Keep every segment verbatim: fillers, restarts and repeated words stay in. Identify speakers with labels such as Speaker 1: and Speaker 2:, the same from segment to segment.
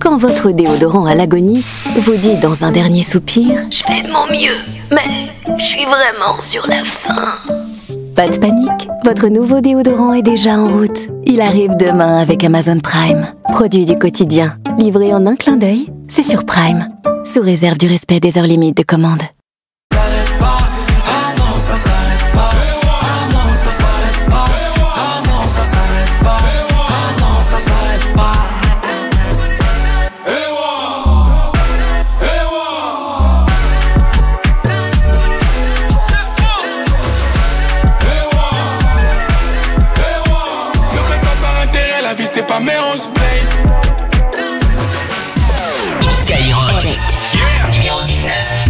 Speaker 1: Quand votre déodorant à l'agonie vous dit dans un dernier soupir « Je fais de mon mieux, mais je suis vraiment sur la fin ». Pas de panique, votre nouveau déodorant est déjà en route. Il arrive demain avec Amazon Prime. Produit du quotidien, livré en un clin d'œil, c'est sur Prime. Sous réserve du respect des heures limites de commande.
Speaker 2: S'arrête pas, ah non, ça s'arrête pas. Ah non, ça s'arrête pas. Ah non, ça s'arrête pas. Ah non, ça s'arrête pas.
Speaker 3: C'est pas mais on se blaze.
Speaker 4: Skyrock. Yeah. Numéro dix-neuf.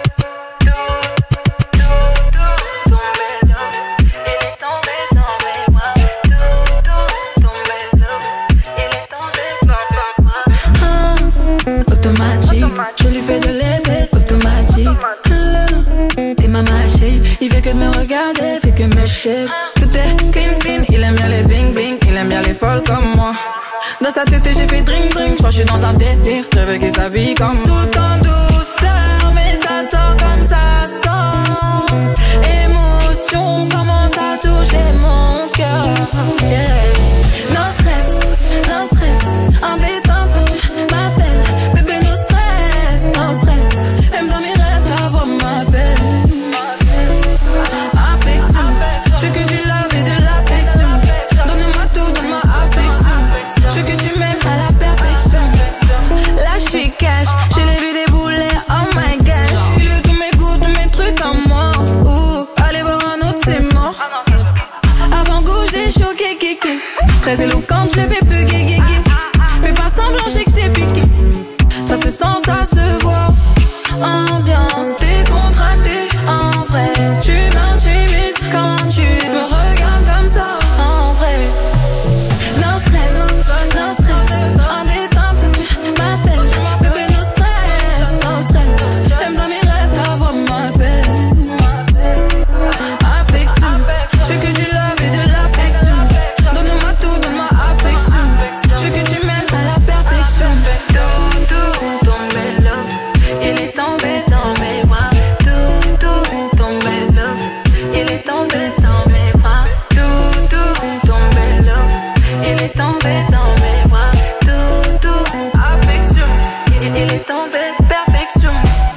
Speaker 2: Ah, automatique, je lui fais de l'effet automatique. Ah, t'es ma machine, il fait que de me regarder, fait que me shape. Tout est clean clean, il aime bien les bling bling, il aime bien les folles comme moi. Dans sa tête j'ai fait drink drink, je crois que je suis dans un délire. Je veux qu'il s'habille comme tout en douceur, mais ça sort comme ça sort. Émotion commence à toucher mon cœur. Yeah. No stress, no stress, en détente quand tu m'appelles. Bébé no stress, no stress. Même dans mes rêves ta voix m'appelle. Affection, je veux que du love et de l'affection. Donne-moi tout, donne-moi affection. Je veux que tu m'aimes à la perfection. Là je suis cash, je l'ai vu débouler, oh my gosh. Il veut tous mes goûts, tous mes trucs en moi. Ouh, allez voir un autre c'est mort. Avant goût je l'ai choqué, kéké. Très éloquente, je l'ai fait bugger, guégué. Fais pas semblant, j'ai que je t'ai piqué. Ça se sent, ça se voit. Ambiance décontractée, en vrai. Tu m'intimides quand tu me regardes comme ça, en vrai. No stress, no stress, en détente quand tu m'appelles. Bébé no stress, no stress. Même dans mes rêves ta voix m'appelle. Affection, je veux que du love et de l'affection. Donne-moi tout, donne-moi affection. Je veux que tu m'aimes à la perfection. Tout, tout, tombé love, il est tombé dans mes bras. Tout, tout, tombé love, il est tombé dans mes bras. Tout, tout, tombé love, il est tombé dans mes bras. Tout, tout, affection, il, il est tombé perfection.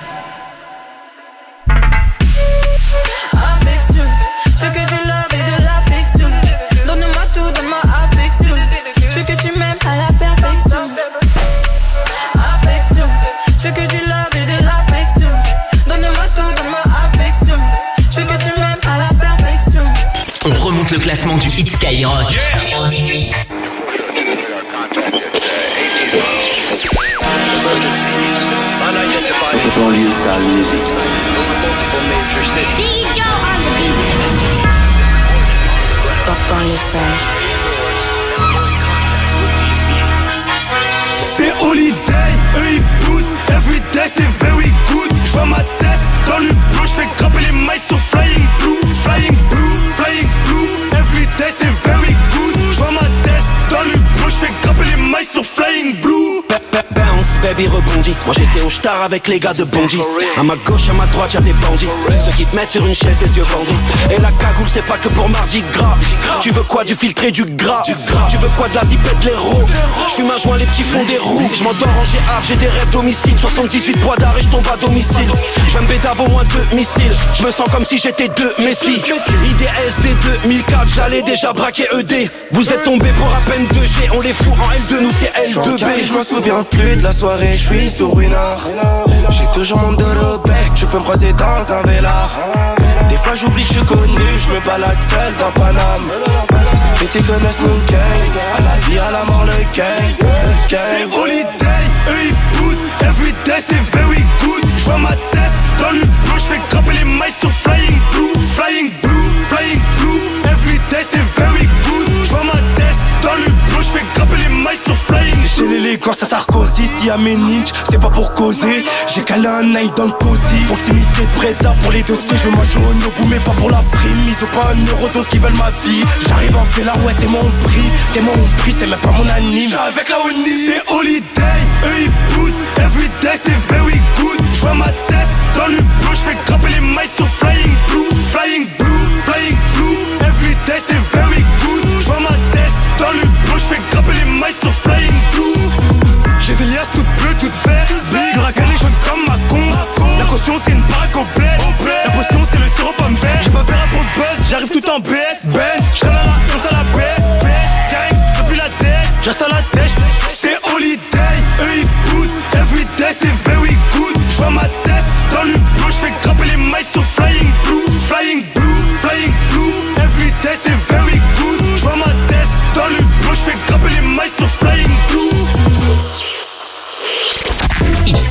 Speaker 2: Affection, je veux que du love et de l'affection. Donne-moi tout, donne-moi affection. Je veux que tu m'aimes à la perfection. Affection, je veux que du love et de l'affection. Donne-moi tout, donne-moi affection. Je veux que tu m'aimes à la perfection.
Speaker 4: On remonte le classement du hit Skyrock. Yeah. Numéro dix-huit.
Speaker 5: Banlieue sale musique.
Speaker 6: Big Joe on the beat. Banlieue sale.
Speaker 3: C'est holiday, eux ils boutent. Everyday c'est very good. J'vois ma tête dans le blue. J'fais grimper les mailles sur flying blue. Flying blue, flying blue. Everyday c'est very good. J'vois ma tête dans le blue. J'fais grimper les mailles sur flying blue. Bounce, baby rebondit. Moi j'étais au star avec les gars de Bondy. À ma gauche, à ma droite, y'a des bandits. Ceux qui te mettent sur une chaise, les yeux vendus. Et la cagoule, c'est pas que pour mardi gras. Tu veux quoi, du filtré, du gras. Tu veux quoi, de la zipette, de l'héros. J'fume un joint, les petits font des roues. J'm'endors en G A, j'ai des rêves d'homicide. soixante-dix-huit poids d'arrêt, j'tombe à domicile. J'vais me bédave au moins deux missiles. J'me sens comme si j'étais deux Messi. I D S D deux mille quatre, j'allais déjà braquer E D. Vous êtes tombés pour à peine deux G. On les fout en L deux, nous c'est L deux B.
Speaker 7: Je me souviens plus de la soirée, je suis sur une heure. J'ai toujours mon dos au bec, tu peux me croiser dans un vélard. Des fois j'oublie que je suis connu, je me balade seul dans Paname. Ces petits connaissent mon gang, à la vie, à la mort, le gang, le gang.
Speaker 3: C'est holiday, eux ils boutent. Everyday c'est very good. J'vois ma tête dans le blue. J'fais grimper les mailles sur flying blue. Flying blue, flying blue. Everyday c'est very good. J'vois ma tête dans le blue. J'fais grimper les mailles sur flying blue.
Speaker 7: J'ai l'élégance à Sarkozy, si y'a mes ninjas, c'est pas pour causer. J'ai calé un nine dans le cosy. Proximité de Breda pour les dossiers, je veux ma jaune au bout mais pas pour la frime. Ils ont pas un euro donc ils veulent ma vie. J'arrive en fait la ouais t'es mon prix. T'es mon prix, c'est même pas mon anime.
Speaker 3: J'suis avec la Oni. C'est holiday, eux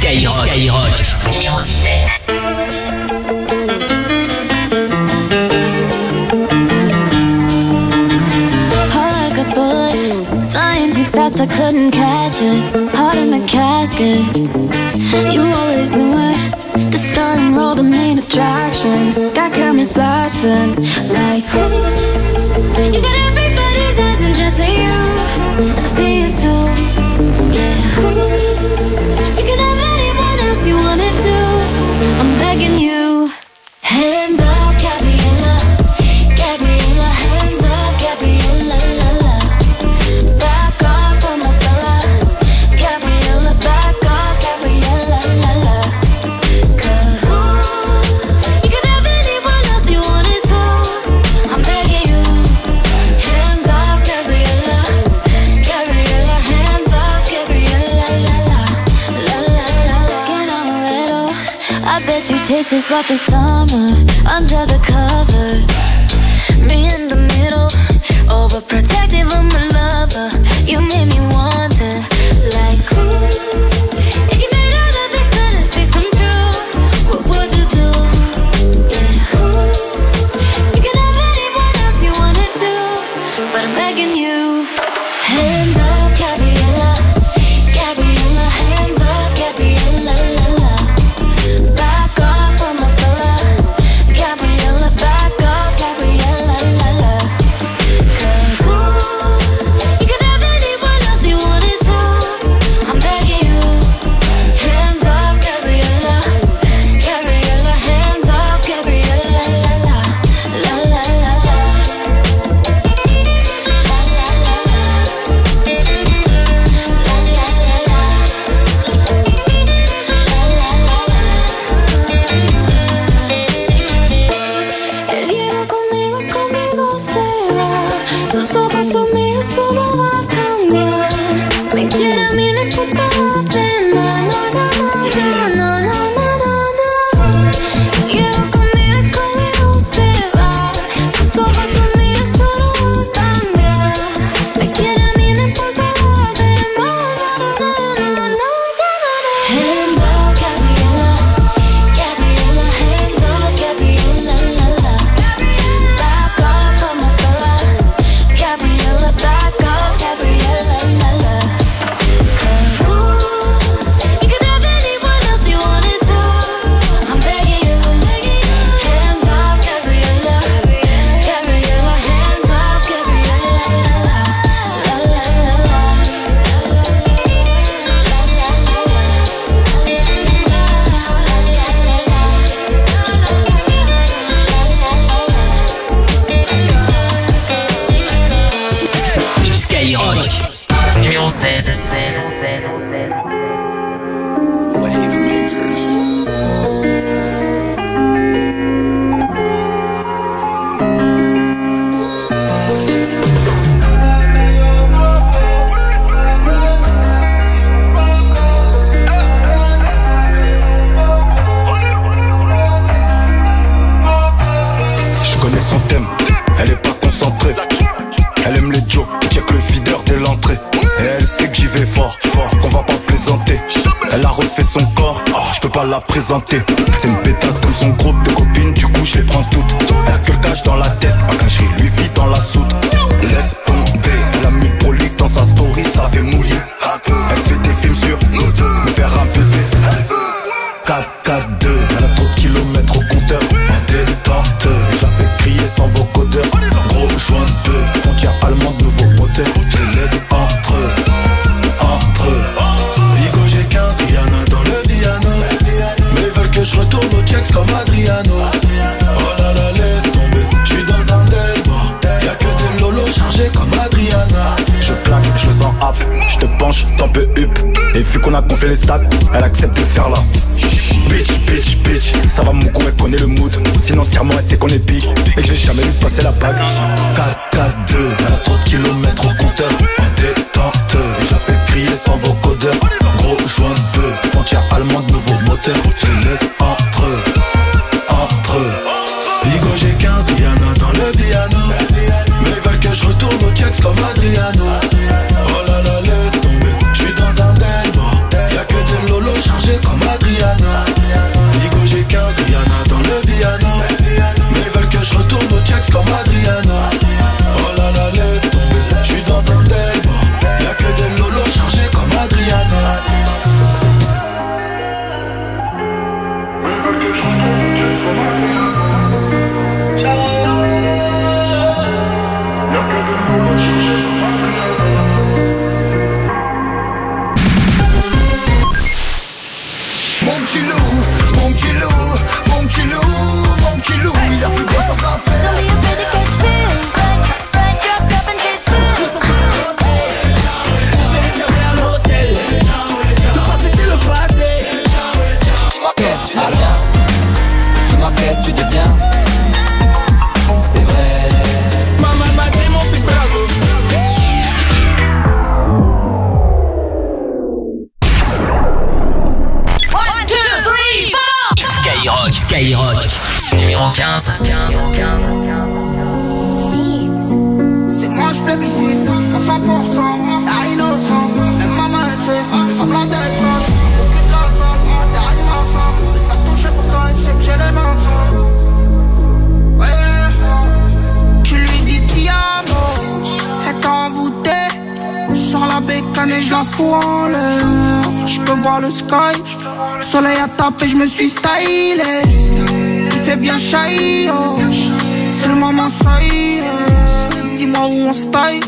Speaker 4: Skyrock. Skyrock. Numéro dix-sept.
Speaker 8: I couldn't catch it, heart in the casket. You always knew it, the starting role, the main attraction. Got cameras flashing like ooh. You got everybody's eyes and just you, I see it too. Yeah, ooh. You can have anyone else you wanna do. I'm begging you. Hands up, Gabriella, Gabriella. Hands up, Gabriella, la la. Back off on my fella, Gabriella. Back off, Gabriella, la la. 'Cause ooh, you can have anyone else you wanted to. I'm begging you. Hands off, Gabriella, Gabriella. Hands off, Gabriella, la la, la la la. Skin amaretto, I bet you taste just like the summer under the covers. Me in the middle, overprotective of my lover. You made me want it, like ooh. If you made all of these fantasies come true, what would you do? Yeah, ooh. You can have anyone else you wanna do, but I'm begging you. Hands up, Gabriella, Gabriella. Hands up, Gabriella, la la. Back off from my fella, Gabriella. Back off, Gabriella, la la. 'Cause ooh, you can have anyone else you wanted to. I'm begging you. Hands off, Gabriella, Gabriella. Hands off, Gabriella, la la, la la la la. La la la la. La la la la. La la la la. Él llega conmigo, conmigo se va. Sus ojos son míos, solo va a cambiar. Me quiere a mí, no importa lo demás. No, no, no, no, no, no, no, no. Llega conmigo, conmigo se va. Sus ojos son míos, solo va a cambiar. Me quiere a mí, no importa lo demás. No, no, no, no, no, no, no. Hands up, Gabriella, Gabriella. Hands up, Gabriella, la la. Back off from my fella, Gabriella. Back off, Gabriella, la la. 'Cause ooh, you can have anyone else you wanted to. I'm begging you. Hands off, Gabriella, Gabriella. Hands off, Gabriella, la la, la la la la. La la la la.
Speaker 4: Hit Skyrock. Numéro seize.
Speaker 7: Wave makers.
Speaker 3: Je connais son thème, elle est pas concentrée. Elle aime les Joe, check le videur dès l'entrée. Et elle sait que j'y vais fort, fort, qu'on va pas plaisanter. Elle a refait son corps, ah, je peux pas la présenter. C'est une pétasse comme son groupe de copines, du coup je les prends toutes. Elle a que le cash dans la tête, pas caché, lui vit dans la soute. Laisse tomber, elle a mis le prolique dans sa story, ça fait mouiller. Elle se fait des films sur nous deux, me faire un bébé. quatre quatre deux, elle a trop de kilomètres au compteur. En détente, je la fais crier sans vocodeur. Gros joint de deux, frontière allemande, nouveau moteur. Je les laisse entre eux, entre eux.
Speaker 7: Vigo j'ai quinze, Rihanna dans le Viano. Mais ils veulent que je retourne au checks comme Adriano. Oh là là, laisse tomber, je suis dans un delmore. Y'a que des lolos chargés comme Adriana.
Speaker 3: Je plaque, je le sens hap, je te penche, t'en peux up. Et vu qu'on a gonflé les stats, elle accepte de faire là. Bitch, bitch, bitch, ça va mon coup, elle connaît le mood. Financièrement, elle sait qu'on est big et que j'ai jamais vu passer la bague.
Speaker 7: quatre quatre deux, elle a trop de kilomètres au compteur. En détente, je la fais crier sans vocodeur. Gros joint de deux, frontière allemande, nouveau moteur. Je les laisse entre eux, entre eux. Vigo j'ai quinze, Rihanna dans le Viano. Mais ils veulent que je retourne au checks comme Adriano. Oh là là, laisse tomber, je suis dans un delmore. Y'a que des lolos chargés comme
Speaker 3: petit loup, mon petit loup, mon petit loup, mon petit loup, il a plus grand sans rappel.
Speaker 8: Don't be afraid to catch fish. Find your cup and chase through.
Speaker 3: Je vais réserver à l'hôtel. Le passé c'est le passé.
Speaker 9: Dis-moi qu'est-ce que tu deviens. Dis-moi qu'est-ce que tu deviens. C'est vrai.
Speaker 3: Maman m'a dit mon fils bravo.
Speaker 4: One, two, three, four. Skyrock, Skyrock. Numéro quinze.
Speaker 3: C'est moi je plébiscite à cent pour cent, à innocent. Même maman elle sait, fais semblant d'être sage. Aucune de la salle, t'es animation. De se faire toucher pourtant elle sait que j'ai les mains sales. Ouais, tu lui dis ti amo, elle t'a envoûté. J'sors la bécane et j'la fous en l'air. J'peux voir le sky, le soleil a tapé, j'me suis stylé. Il fait bien chahi, oh. C'est le moment ça y est. Dis-moi où on se taille.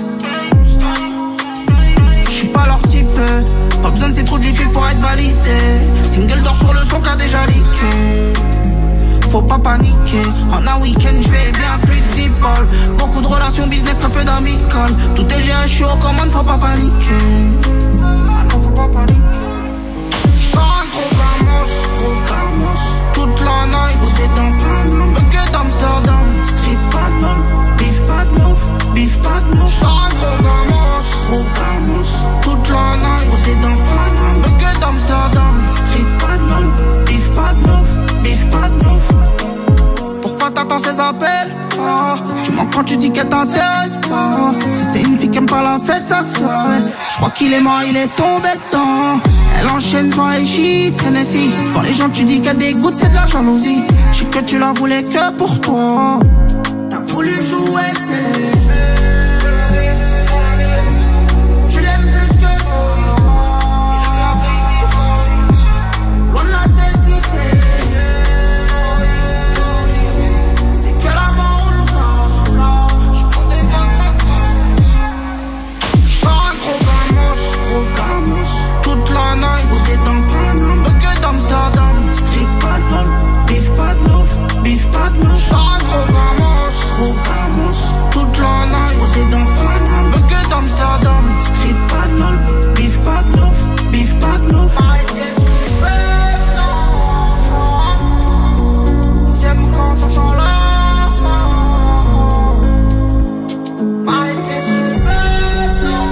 Speaker 3: J'suis pas leur type, pas besoin de c'est trop du cul pour être validé. Single d'or sur le son qu'a déjà leaké. Faut pas paniquer, en un week-end j'vais bien plus de dix balles. Beaucoup de relations business, très peu d'amicales. Tout est G H aux commandes, faut pas paniquer. Ah non, faut pas paniquer. J'sors un gros gamos, gros gamos. Toute la night, bouteille dans Paname. Bucket d'Amsterdam, street bad love. Beef bad love, beef bad love. J'sors un gros gamos, gros gamos. Toute la night, bouteille dans Paname. Bucket d'Amsterdam, street bad love. Beef bad love, beef bad love. Pourquoi t'attends ces appels? Ah, tu mens quand tu dis qu'elle t'intéresse pas. Si c'était une fille qui aime pas la fête, ça se ferait. J'crois qu'il est mort, il est tombé dedans. Elle enchaîne soirée shit, Tennessee. Quand les gens tu dis qu'il y a des gouttes, c'est de la jalousie. J'sais que tu la voulais que pour toi. T'as voulu jouer, c'est tu l'aimes plus que ça. Loin de la décision, c'est que la mort je passe là. J'prends des vacances. J'sors un gros gamos, gros gamos. Toute la night, bouteille dans Paname. Bucket d'Amsterdam, street bad love. Beef bad love, beef bad love. J'sors un gros gamos, gros gamos. Toute la night, bouteille dans Paname. Bucket d'Amsterdam, street bad love. Beef bad love, beef bad love. Qu'est-ce qu'ils peuvent, non? Ils aiment quand ça sent la fin. Qu'est-ce qu'ils peuvent, non?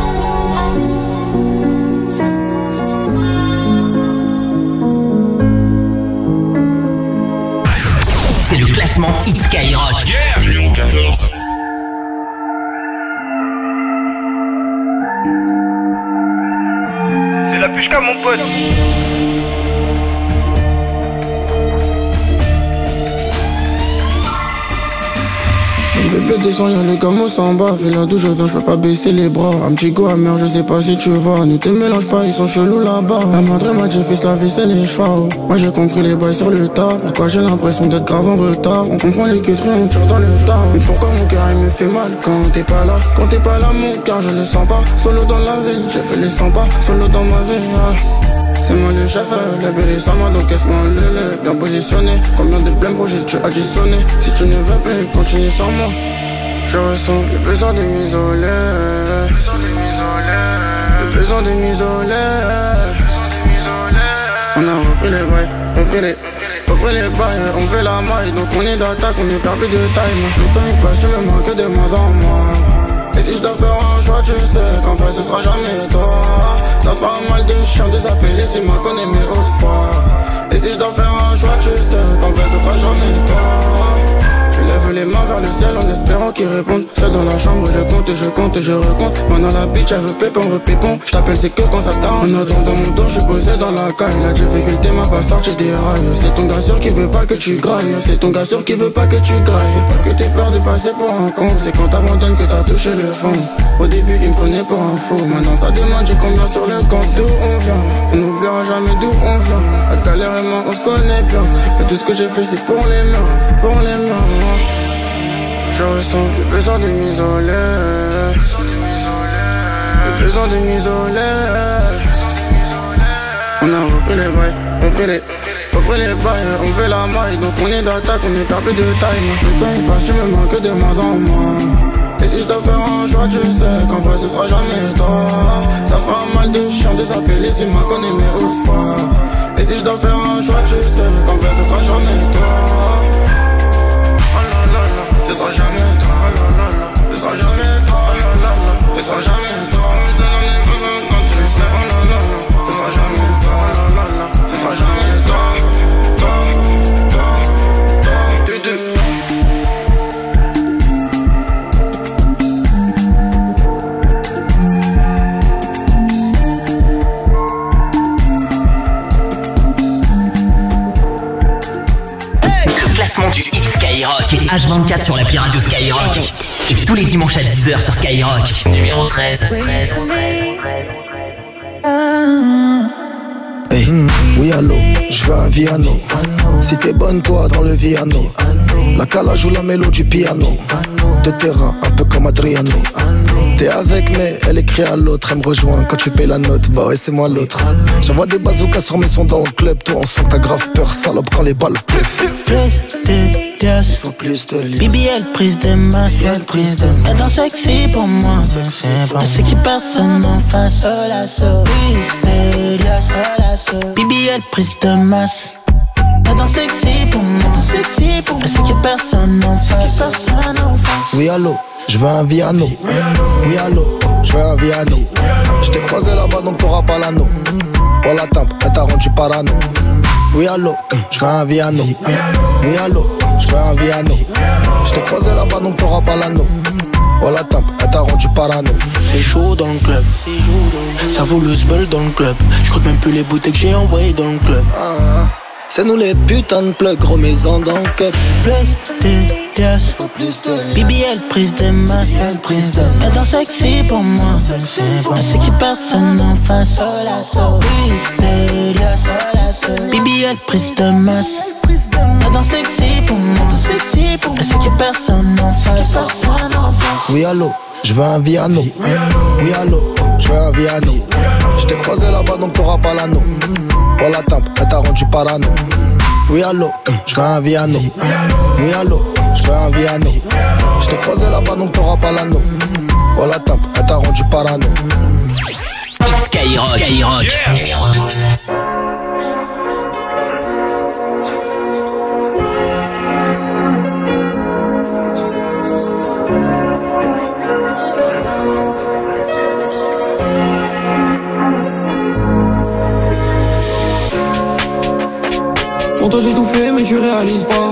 Speaker 3: Ils aiment quand ça sent la fin.
Speaker 4: C'est le classement Hit Skyrock.
Speaker 3: Numéro quatorze.
Speaker 10: C'est la pushka mon pote.
Speaker 11: Bébé descend, y'a le gamos en bas. Fais là d'où je viens, j'peux pas baisser les bras. Un petit go amer, je sais pas si tu vois. Ne te mélange pas, ils sont chelous là-bas. La madre m'a dit fils, la vie c'est les choix. Moi j'ai compris les bails sur le tas. Pourquoi j'ai l'impression d'être grave en retard? On comprend les queuteries, on tire dans le tas. Mais pourquoi mon cœur il me fait mal quand t'es pas là? Quand t'es pas là mon cœur je le sens pas. Solo dans la ville, j'ai fait les cent pas. Solo dans ma vie, ah. C'est moi le chef, le bébé sans moi, donc caisse-moi le lait. Bien positionné, combien de blèmes projets tu additionné? Si tu ne veux plus, continue sans moi. Je ressens le besoin de m'isoler. Le besoin de m'isoler. On a repris les bails, repris les, repris les bails. On fait la maille, donc on est d'attaque, on est perdu de taille. Le temps il passe, tu me manques de moins en moins. Et si je dois faire un choix, tu sais qu'en vrai ce sera jamais toi. Ça fait mal de chien de s'appeler si ma connais mes autres fois. Et si je dois faire un choix, tu sais qu'en vrai ce sera jamais toi. Je lève les mains vers le ciel en espérant qu'ils répondent. Seul dans la chambre, je compte et je compte et je recompte. Maintenant la bitch, elle veut pépon, on veut pépon. Je t'appelle, c'est que quand ça t'arrange. En attendant mon dos, je suis posé dans la caille. La difficulté m'a pas sorti des rails. C'est ton gars sûr qui veut pas que tu grailles. C'est ton gars sûr qui veut pas que tu grailles. C'est pas que t'aies peur de passer pour un con. C'est quand t'abandonnes que t'as touché le fond. Au début, il me prenait pour un fou. Maintenant ça demande, j'ai combien sur le compte. D'où on vient, on n'oubliera jamais d'où on vient. La galère et moi, on se connaît bien. Et tout ce que j'ai fait, c'est pour les mains, pour les mains. Je ressens le besoin de m'isoler. Le besoin de m'isoler. On a repris les bails, repris pris les, on pris les bails, on fait la maille. Donc on est d'attaque, on est perdu de taille. Le temps il passe, tu me manques de moins en moins. Et si je dois faire un choix, tu sais qu'en vrai ce sera jamais toi. Ça fait un mal de chien de s'appeler si m'a connais mais autrefois. Et si je dois faire un choix, tu sais qu'en vrai ce sera jamais toi. Oh là là là, ce sera jamais toi. Oh là là là, ce sera jamais toi. Oh là là là, ce sera jamais toi. Mais t'en as besoin quand tu sais. Oh là là là, ce sera jamais toi. Oh là là là, ce sera jamais toi. Toi, toi, toi, tu deux.
Speaker 4: Classement du hit Skyrock et H vingt-quatre sur l'appli radio Skyrock. Et tous les dimanches à dix heures sur Skyrock. Numéro treize.
Speaker 10: Hey, oui allô, je veux un Viano. Si t'es bonne toi dans le Viano. La cala joue la mélo du piano. De terrain, un peu comme Adriano. T'es avec mais elle écrit à l'autre. Elle me rejoint quand tu payes la note. Bah ouais c'est moi l'autre. J'envoie des bazookas sur mes sons dans le club. Toi on sent que t'as grave peur salope quand les balles pleuvent.
Speaker 12: Plus de liasses,
Speaker 10: faut plus de liasses.
Speaker 12: Bibi elle prise de masse. Elle danse sexy pour moi. Elle sait qu'il personne en face. Plus de liasses. Bibi elle prise de masse. Elle danse sexy pour moi. Elle sait qu'il personne en face.
Speaker 10: Oui allô, je veux un Viano. Oui allô, je veux un Viano. Je t'ai croisé là-bas donc t'auras pas l'anneau. Oh la tempe, elle t'a rendu parano. Oui allô, je veux un Viano. Oui allô, je veux un Viano. Je t'ai croisé là-bas donc t'auras pas l'anneau. Oh la tempe, elle t'a rendu parano.
Speaker 12: C'est chaud dans le club. Ça vaut le sbel dans le club. Je crois même plus les bouteilles que j'ai envoyées dans le club.
Speaker 10: Ah, c'est nous les putains de plugs, gros maison dans le cup.
Speaker 12: Plus de liasses. Bibi elle prise de masse. Elle danse sexy pour moi. Elle sait qu'il personne en face. Plus de liasses. Bibi elle prise de masse. Elle danse sexy pour moi. Elle sait qu'il personne en face.
Speaker 10: Oui allô, je veux un Viano. Oui allô, je veux un Viano. Je t'ai croisé là-bas donc t'auras pas l'anneau. Oh la tempe, elle t'a rendu parano. Oui allô, je veux un Viano. Oui allô, je veux un Viano. Je t'ai croisé là-bas donc t'auras pas l'anneau. Oh la tempe, elle t'a rendu parano.
Speaker 4: Skyrock, Skyrock, yeah. Numéro douze.
Speaker 13: Pour toi j'ai tout fait mais tu réalises pas.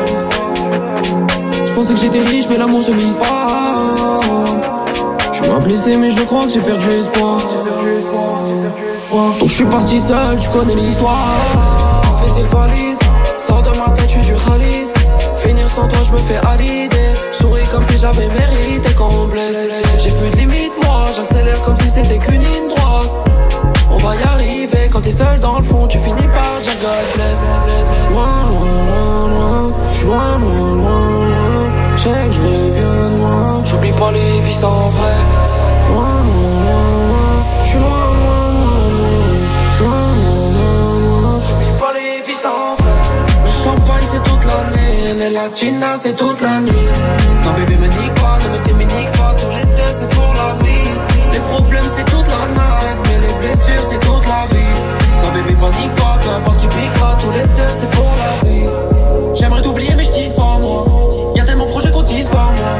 Speaker 13: Je pensais que j'étais riche mais l'amour se mise pas. Tu m'as blessé mais je crois que j'ai perdu espoir. Donc je suis parti seul, tu connais l'histoire. Fais tes valises, sors de ma tête, je suis du Khalis. Finir sans toi je me fais à l'idée. Souris comme si j'avais mérité quand on blesse. J'ai plus de limite moi, j'accélère comme si c'était qu'une ligne droite. On va y arriver, quand t'es seul dans le fond, tu finis par dire God bless. Loin, loin, loin, loin, j'suis loin, loin, loin, loin. J'sais que j'reviens de loin, j'oublie pas les vies sans vrai. Loin, loin, loin, loin, j'suis loin, loin, loin, loin. Loin, loin, loin, loin, j'oublie pas les vies sans vrai. Le champagne c'est toute l'année, les latinas c'est toute la nuit. Non bébé me nique pas, ne me t'éminique pas, tous les deux c'est pour la vie. Les problèmes c'est toute la night, mais les blessures c'est toute la vie. Non bébé panique pas, peu importe qui piquera, tous les deux c'est pour la vie. J'aimerais t'oublier mais je tease pas moi. Y'a tellement de projets qu'on tease pas moi.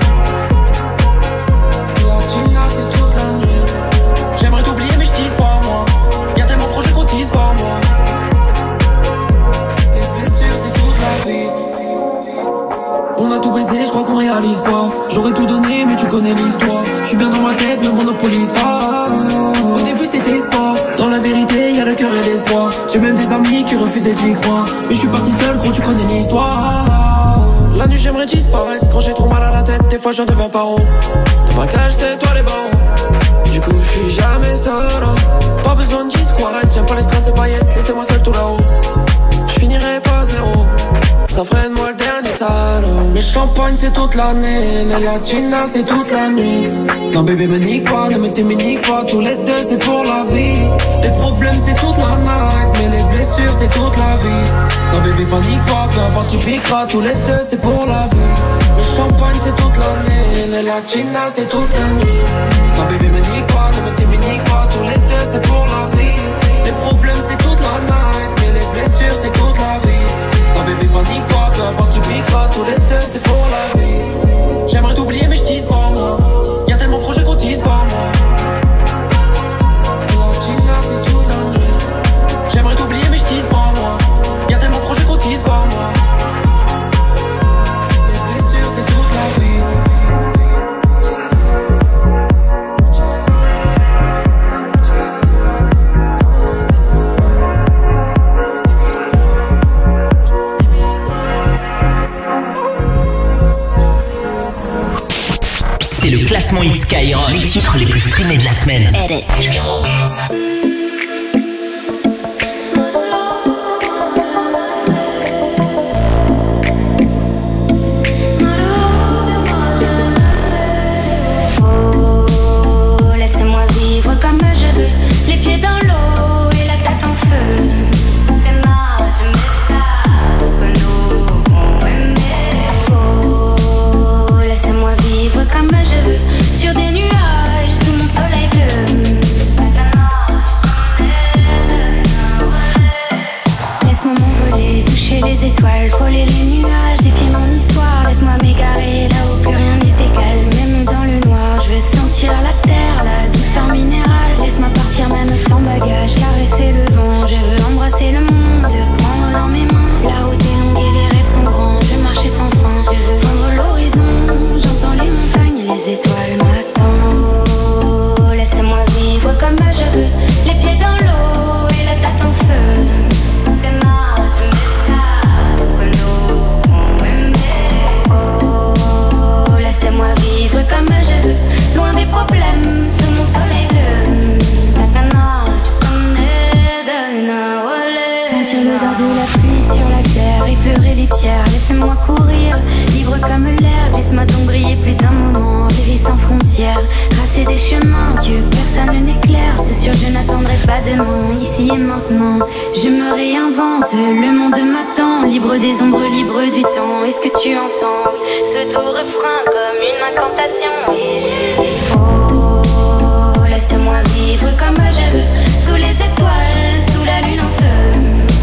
Speaker 13: Latina c'est toute la nuit. J'aimerais t'oublier mais je tease pas moi. Y'a tellement de projets qu'on tease pas moi. Les blessures c'est toute la vie. On a tout baisé, je crois qu'on réalise pas. J'aurais tout donné mais tu connais l'histoire. Je suis bien dans ma tête, ne monopolise pas. Au début c'était sport. Dans la vérité y'a le cœur et l'espoir. J'ai même des amis qui refusaient d'y croire. Mais je suis parti seul, gros tu connais l'histoire. La nuit j'aimerais disparaître. Quand j'ai trop mal à la tête, des fois j'en deviens paro. Dans ma cage c'est toi les barreaux. Du coup je suis jamais seul. Pas besoin de disquarette. J'aime pas les strass et paillettes. Laissez-moi seul tout là-haut. Je finirai pas zéro. Ça ferait de moi le dernier salaud. Le champagne c'est toute l'année, les latinas c'est toute la nuit. Non bébé me nique pas, ne me t'éminique pas, tous les deux c'est pour la vie. Les problèmes c'est toute la night, mais les blessures c'est toute toute la vie. Non bébé panique pas, peu importe tu piqueras. Tous les deux c'est pour la vie. Le champagne c'est toute l'année, les latinas c'est toute la nuit. Non bébé me nique pas, ne me t'éminique pas. Tous les deux c'est pour la vie. Les problèmes c'est toute la night, mais les blessures c'est toute la vie. Non bébé panique pas, peu importe tu piqueras. Tous les deux c'est pour la vie. J'aimerais t'oublier mais je tease pas moi. Y'a tellement de projets qu'on tease pas moi. Latina c'est toute la nuit. J'aimerais t'oublier mais je tease pas moi. Y'a tellement de projets qu'on tease pas moi. Les blessures c'est toute la vie.
Speaker 4: C'est le classement Hit Skyrock, les titres les plus streamés de la semaine.
Speaker 1: Edit.
Speaker 4: Numéro dix.
Speaker 8: Oh, laissez-moi vivre comme je veux, les pieds dans l'eau et la tête en feu. Oh, laissez-moi vivre comme je veux, sur des nuages sous mon soleil bleu. Laisse-moi m'envoler, toucher les étoiles, frôler les nuages, défier mon histoire. Laisse-moi m'égarer là où plus rien n'est égal, même dans le noir. Je veux sentir la terre, la douceur minérale. Laisse-moi partir même sans bagage, caresser le vent. Je veux embrasser le monde, prendre dans mes mains. La route est longue et les rêves sont grands. Je veux marcher sans fin, je veux vendre l'horizon. J'entends les montagnes, les étoiles m'attendent. Oh, laissez-moi vivre comme je veux, les pieds dans l'eau et la tête en feu. Oh, laissez-moi vivre comme je veux, loin des problèmes, sous mon soleil bleu. Sentir l'odeur de la pluie sur la terre, effleurer les pierres, laissez-moi courir, libre comme l'air. Laisse-moi donc briller plus d'un moment, vivre sans frontières, tracer des chemins que personne n'éclaire. C'est sûr je n'attendrai pas demain, ici et maintenant. Je me réinvente, le monde m'attend, libre des ombres, libre du temps. Est-ce que tu entends ce doux refrain comme une incantation? Et je dis oh, laissez-moi vivre comme je veux, sous les étoiles, sous la lune en feu.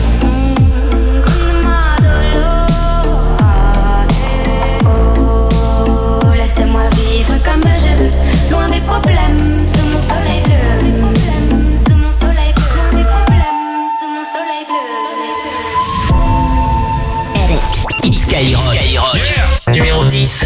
Speaker 8: Oh, laissez-moi vivre comme je veux, loin des problèmes, sous mon soleil bleu. Sous mon soleil bleu, loin des problèmes, sous mon soleil bleu.
Speaker 4: Hit Skyrock, Skyrock. Yeah. Numéro dix.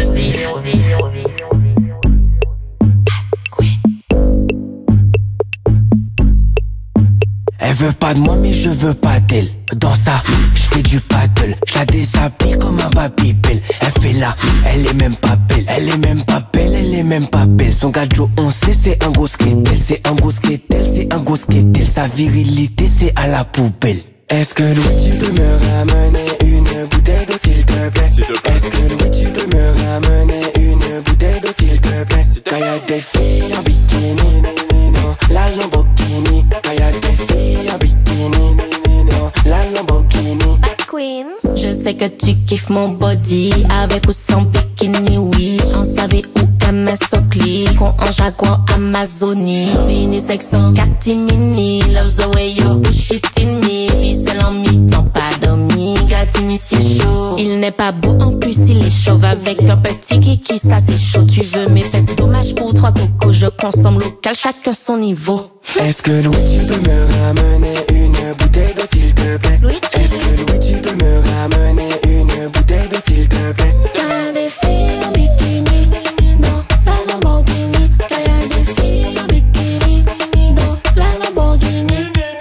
Speaker 7: Elle veut pas de moi mais je veux pas d'elle. Dans ça, je fais du paddle, je la déshabille comme un babybel. Elle fait là, elle est même pas belle. Elle est même pas belle, elle est même pas belle. Son gadjo on sait c'est un gros skatel. C'est un gros skatel, c'est un gros skatel. Sa virilité c'est à la poubelle. Est-ce que Louis tu peux me ramener une bouteille d'eau s'il te plaît? Est-ce que Louis tu peux me ramener une bouteille d'eau s'il te plaît? Quand y'a des filles en bikini, non, la Lamborghini. Quand y'a des filles en bikini, non, la Lamborghini.
Speaker 14: Queen. Je sais que tu kiffes mon body, avec ou sans bikini, oui. On savait où M S Oakley, font en Jaguar Amazonie. Vini sexant catimini, loves the way you push it in me. Vicelle en mi-temps, pas dormi, Gatimi c'est chaud. Il n'est pas beau en plus, il est chauve avec un petit kiki, ça c'est chaud. Tu veux mes fesses, dommage pour trois cocos, je consomme local, chacun son niveau.
Speaker 7: Est-ce que Louis tu peux me ramener une bouteille d'eau s'il te plaît? Est-ce que Louis tu peux me ramener une bouteille d'eau s'il te plaît?
Speaker 8: T'as des filles en bikini, non, la Lamborghini. T'as des filles en bikini, non, la Lamborghini.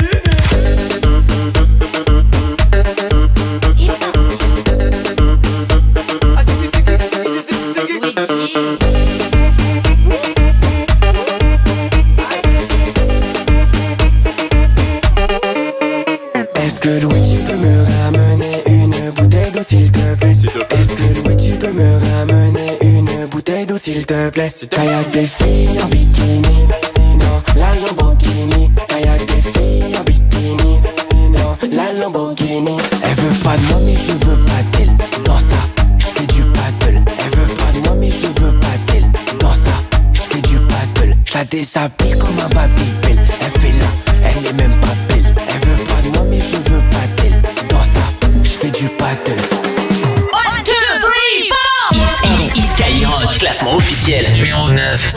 Speaker 7: Est-ce que Louis tu peux me ramener une bouteille d'eau s'il te plaît? Est-ce que Louis tu peux me ramener une bouteille d'eau s'il te plaît? Quand y'a des filles en bikini, non, la Lamborghini. Quand y'a des filles en bikini, non, la Lamborghini. Elle veut pas de moi mais je veux pas d'elle. Dans ça, je fais du paddle. Elle veut pas de moi mais je veux pas d'elle. Dans ça, je fais du paddle. Je la déshabille comme un Babybel. Elle fait là, elle est même pas belle. Elle veut pas de moi mais je veux pas d'elle. Dans ça, je fais du paddle.
Speaker 4: one, two, three, four. Hit, hit, Skyrock, classement officiel numéro neuf.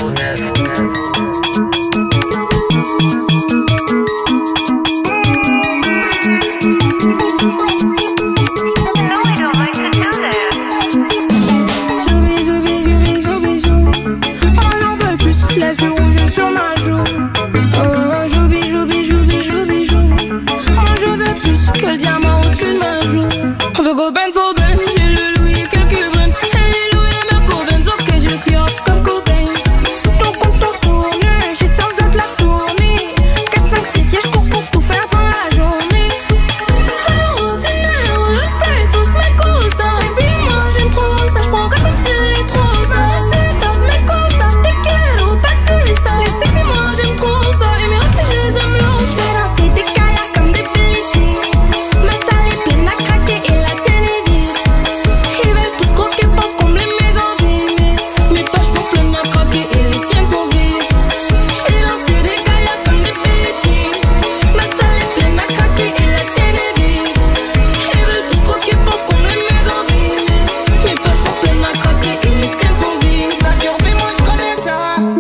Speaker 2: Sur ma joue, oh, joue bijou, bijou, bijou, bijou. Oh, je veux plus que le diamant au-dessus de ma joue. On peut go ben for ben, j'ai le louis et quelques brunes. Et les louis et Merco Benz, ok, je le cuire comme Cobain. Ton compte en tourne, j'ai sans de la tournée. quatre, cinq, six, yeah, je cours pour tout faire dans la journée. Oh, dinero, los pesos me gustan. Et puis moi j'aime trop ça, j'prends comme si c'est trop ça. C'est top, me gusta, te quiero, patsista. Les sexy, moi j'aime trop ça. Et mes raclés, je les aime l'eau. J'fais danser des kayaks comme des Billie Jean. Ma salle est pleine à craquer et la tienne est vide. Ils veulent tous croquer parce qu'on me les met en vie. Mais mes poches sont pleines à craquer et les siennes sont vides. J'fais danser des kayaks comme des Billie Jean. Ma salle est pleine à craquer et la tienne est vide. Ils veulent tous croquer parce qu'on me les met en vie. Mais mes poches sont pleines à craquer et les siennes sont vides.
Speaker 15: La curvie, moi j'connais ça.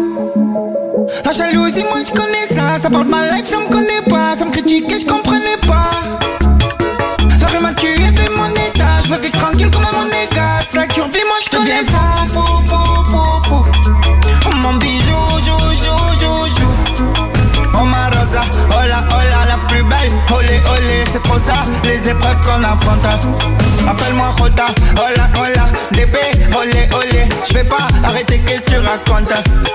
Speaker 15: La jalousie, moi j'connais ça. Ça parle de ma life, ça me connaît pas. Ça me critique et j'comprenais pas. La rue m'a tué, fait mon état. J'veux vivre tranquille comme un monégasque. La curvie, moi j'connais ça. Pou, pou, pou, pou. Oh mon bijou, jou, jou, jou, jou. Oh ma rosa, oh la, oh la, la plus belle. Olé, olé, c'est trop ça. Les épreuves qu'on affronte. Appelle-moi Rota, oh la, oh la. Bébé, olé, olé. J'vais pas arrêter, qu'est-ce que tu racontes?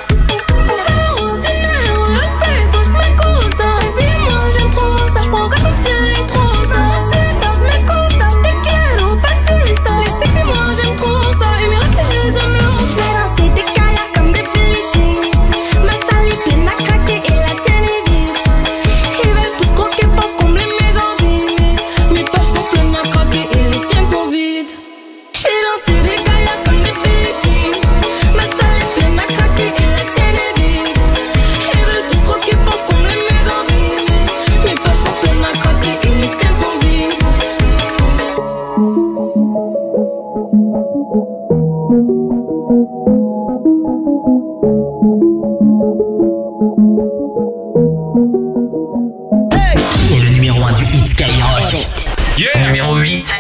Speaker 2: Oh, dinero, los pesos me gustan. Et puis moi j'aime trop ça, j'prends comme si c'est trop ça. C'est top, me gusta, te quiero, patsista. Les sexy, moi j'aime trop ça. Et mes raclés, je les aime l'eau. J'fais danser des kayaks comme des Billie Jean. Ma salle est pleine à craquer et la tienne est vide. Ils veulent tous croquer parce qu'on me les met en vie. Mais mes poches sont pleines à craquer et les siennes sont vides. J'fais danser des kayaks comme des Billie Jean. Ma salle est pleine à craquer et la tienne est vide. Ils veulent tous croquer parce qu'on me les met en vie. Mais mes poches sont pleines à craquer et les siennes sont vides.
Speaker 4: Qui est le numéro un du hit Skyrock? Yeah. Numéro huit.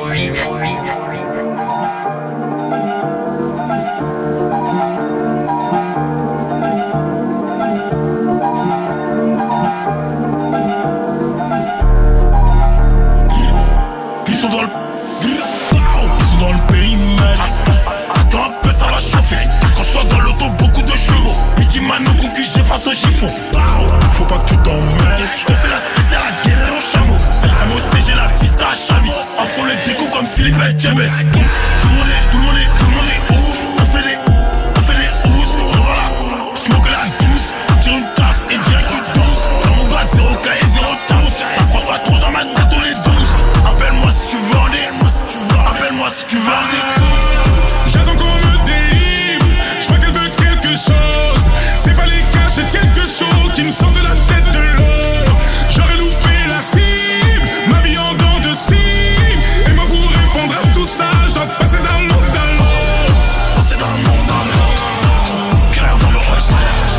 Speaker 3: Ils sont dans le. Ils sont dans le périmètre. Attends un peu, ça va chauffer. Accroche-toi dans l'auto, beaucoup de chevaux. Pidi Mano, concu, j'ai face au chiffon. Faut pas que tu t'emmêles. J'te fais la spéciale à guérir au chameau. M O C, j'ai la fista à Chavi. Afro le déco comme Philippe Djebes. Tout le monde est, tout le monde est, tout le monde est ouf. On fait les, on fait les ouf. Revoilà, smoke la douce. Tire une tasse et direct du douze. Dans mon bras, zéro K et zéro douze. T'approches pas trop dans ma tête, on est douze. Appelle-moi si tu veux en écoute. Appelle-moi si tu veux en écoute.
Speaker 16: J'attends qu'on me délivre. Je vois qu'elle veut quelque chose. C'est pas les caches, c'est quelque chose qui me sort de la tête de l'eau. J'aurais loupé la cible, ma vie en dents de cible. Et moi pour répondre à tout ça, je dois passer d'un monde à l'autre.
Speaker 3: Passer d'un monde à l'autre. Clair dans le reste.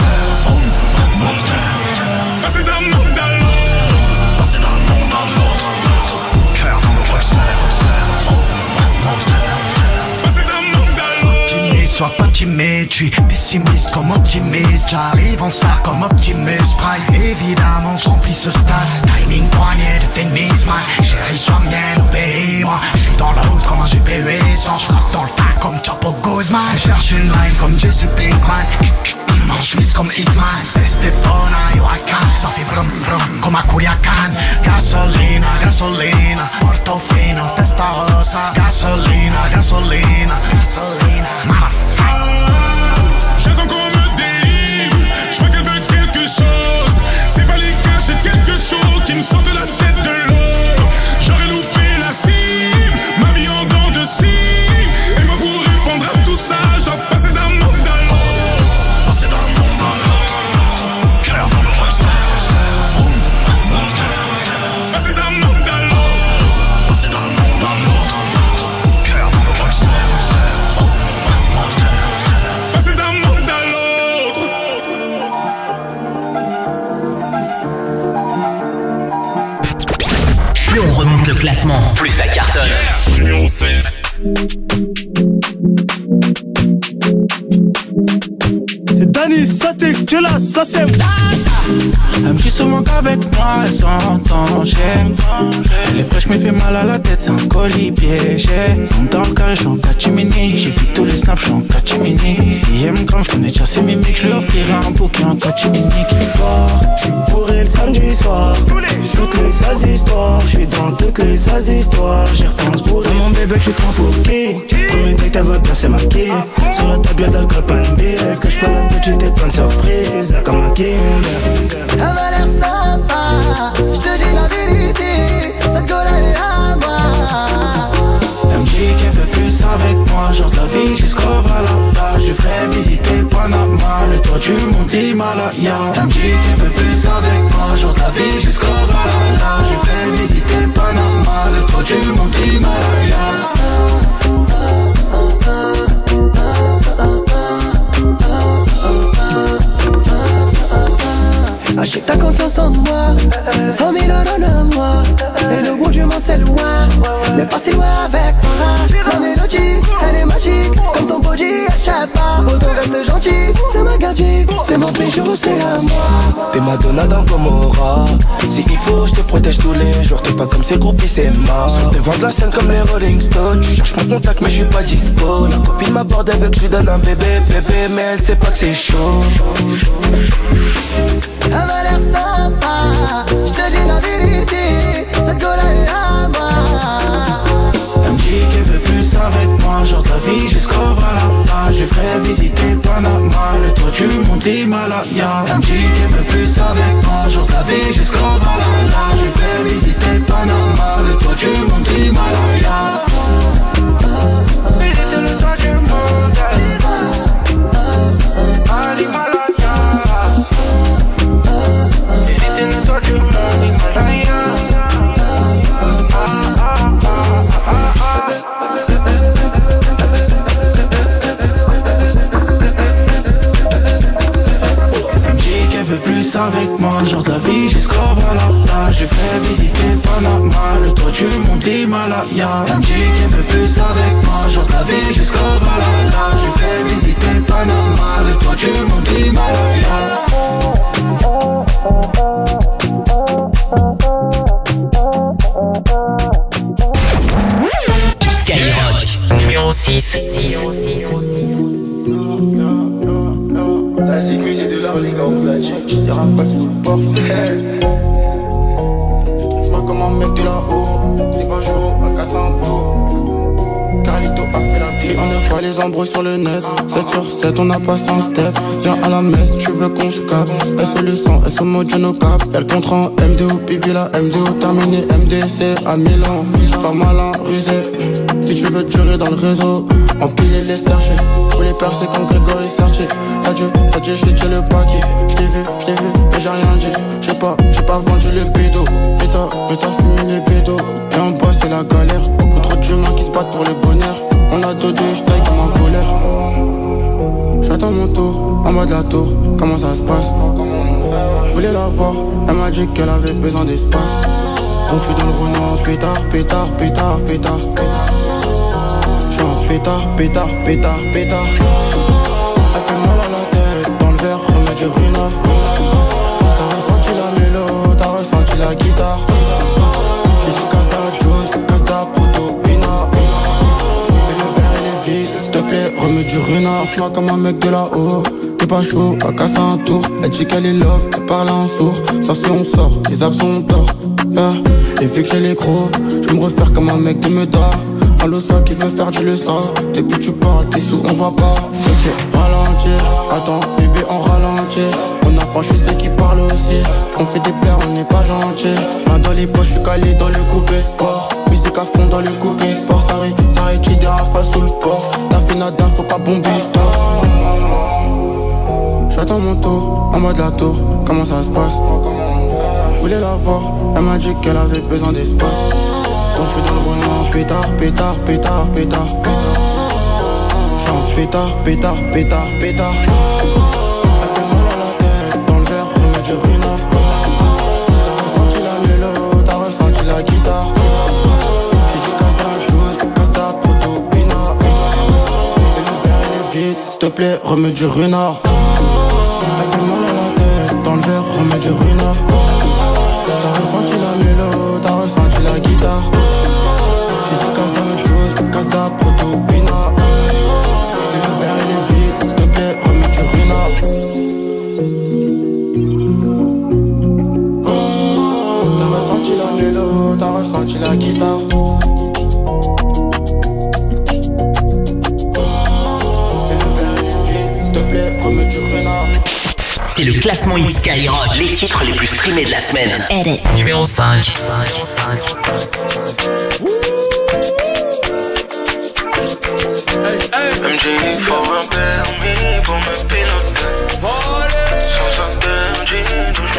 Speaker 16: Passer d'un monde à l'autre.
Speaker 3: Passer d'un monde à l'autre. Clair dans le reste.
Speaker 16: Passer d'un monde à l'autre.
Speaker 15: Optimiste, sois pas timide, j'suis pessimiste comme optimiste. J'arrive en star comme Optimus Prime. Évidemment, j'remplis ce stade. Timing poignet de tennis, man. Chérie, sois mienne, obéis-moi. J'suis dans la route comme un G P U sans. J'frappe dans le tas comme Chapo Guzman. Cherche une line comme Jesse Pinkman. Mange mise comme Hitman. Estepona, yo I can. Ça fait vrum vrum comme à Culiacan. Gasolina, gasolina. Portofino, testa rosa. Gasolina, gasolina, gasolina. Motherfucker.
Speaker 16: J'attends qu'on me délivre. Je vois qu'elle veut quelque chose. C'est pas les caches, c'est quelque chose qui me sort de la tête de l'eau.
Speaker 4: plus on remonte le classement, plus ça cartonne. Numéro sept.
Speaker 3: C'est Danny, ça t'es que là, ça c'est.
Speaker 12: Elle me dit souvent qu'avec moi elle s'entend, j'aime. Elle est fraîche mais fait mal à la tête, c'est un colis piégé. Dans le carré, j'suis en catimini. J'ai vu tous les snaps, j'suis en catimini. Si elle me crame, j'connais déjà ses mimiques. J'lui offrirai un bouquet en catimini.
Speaker 7: Soir, j'suis bourré le samedi soir. Toutes les sales histoires, j'suis dans toutes les sales histoires. J'y repense bourré. Mon bébé, tu te prends pour qui? Premier date, elle va bien se maquiller. Sur la table, y'a d'alcool, pas une bise. Est-ce que j'peux la petite et plein de surprises? Comme un Kinder.
Speaker 15: Elle m'a l'air sympa, j'te dis la vérité, cette gueule est à moi.
Speaker 12: Elle me dit qu'elle veut plus avec moi, genre de la vie jusqu'au Valhalla. Je ferai visiter le Panama, le toit du monde l'Himalaya. Elle me dit qu'elle veut plus avec moi, genre de la vie jusqu'au Valhalla. Je ferai visiter le Panama, le toit du monde l'Himalaya.
Speaker 15: Achète ta confiance en moi, cent mille euros de moi. Et le bout du monde c'est loin, mais pas si loin avec toi. La mélodie, elle est magique, comme ton body, achète pas. Autant reste gentil, c'est ma gadget, c'est mon bijou, c'est à moi.
Speaker 7: T'es Madonna dans Gomorrah. Si il faut, je te protège tous les jours. T'es pas comme ces groupies, c'est mort. Sur devant de la scène comme les Rolling Stones. Tu cherches mon contact, mais je suis pas dispo. La copine m'aborde avec, je lui donne un bébé, bébé, mais elle sait pas que c'est chaud.
Speaker 15: Elle m'a l'air sympa, j'te dis la vérité, cette gueule est à moi.
Speaker 12: Elle me dit qu'elle veut plus avec moi, genre de la vie jusqu'au Valhalla. Je ferai visiter Panama, le toit du monde l'Himalaya. Elle me dit qu'elle veut plus avec moi, genre de la vie jusqu'au Valhalla. Je ferai visiter Panama, le toit du monde l'Himalaya. Visiter le toit du monde à l'Himalaya. Visiter le toit du monde Himalaya. Plus avec moi, genre de la vie jusqu'au Valhalla. Je fais visiter Panama, le toit du monde l'Himalaya. Elle me dit qu'elle veut plus avec moi, genre de la vie jusqu'au Valhalla. Je fais visiter Panama, le toit du monde l'Himalaya.
Speaker 4: Skyrock, numéro six.
Speaker 11: La zig c'est de l'art les gars, on vous l'a dit. J'ai des rafales sous le porche. Hey. Je vois comme un mec de là-haut. Des bas chauds à Casanto. Carlito a fait la vie. On n'est pas les embrouilles sur le net. sept sur sept, on n'a pas cent step. Viens à la messe, tu veux qu'on se capte. S O le sang, S O mode no cap. Y'a le contrat en M D O, Bibi la M D O. Terminé M D C à Milan. Fiche pas malin, rusé. Si tu veux durer dans le réseau, empiler les sergés. Faut les percer comme Grégory Sertier. Adieu, adieu, j'ai tué le paquet. J't'ai vu, j't'ai vu, mais j'ai rien dit. J'ai pas, j'ai pas vendu le bédo. Mais t'as, mais t'as fumé les bédos. Et en bas c'est la galère. Beaucoup trop d'humains qui se battent pour le bonheur. On a deux deux, j'taille comme un voleur. J'attends mon tour, en mode la tour. Comment ça se passe? Je voulais la voir, elle m'a dit qu'elle avait besoin d'espace. Donc j'suis dans le Renault, pétard, pétard, pétard, pétard. J'suis un pétard, pétard, pétard, pétard. Elle fait mal à la tête, dans le verre, remets du ruinard. T'as ressenti la mélo, t'as ressenti la guitare. J'ai dit casse ta juice, casse ta poteau, pinard. Et le verre il est vide, s'il te plaît, remets du ruinard. J'm'as comme un mec de là-haut. T'es pas chaud, à casser un tour. Elle dit qu'elle est love, elle parle en sourd. Ça si on sort, les absents tort. Yeah. Et vu que j'ai les crocs, je me refaire comme un mec de Meda. Un losa qui veut faire du leçon. Depuis tu parles, t'es sous, on va pas. Ok, ralentir, attends, bébé on ralentit. On a franchi ceux qui parlent aussi. On fait des pleurs, on n'est pas gentil. Main dans les poches, je suis calé dans le coupé sport. Musique à fond dans le coupé sport. Ça rit, ça rit, des rafales sous le port. T'as fait nada, faut pas bomber le tort. J'attends mon tour, en mode la tour. Comment ça se passe? Je voulais la voir, elle m'a dit qu'elle avait besoin d'espace. Donc je suis dans le Renault, pétard, pétard, pétard, pétard. J'suis un pétard, pétard, pétard, pétard. Elle fait mal à la tête, dans le verre, remets du ruinard. T'as ressenti la mélo, t'as ressenti la guitare. plaît, remets du renard. Elle fait mal à la tête, dans le verre, remets du renard. T'as ressenti la mélo, t'as ressenti la guitare. J'ai dit casse-da, Juice, casse-da, proto, pina. Et le verre il est vide, s'il te plaît, remets du renard. T'as ressenti la mélo, t'as ressenti la guitare.
Speaker 4: C'est le classement Hit Skyrock, les titres les plus streamés de la semaine.
Speaker 1: Edit.
Speaker 4: Numéro cinq.
Speaker 3: M J, il faut un permis pour me piloter. Sans interdit, d'où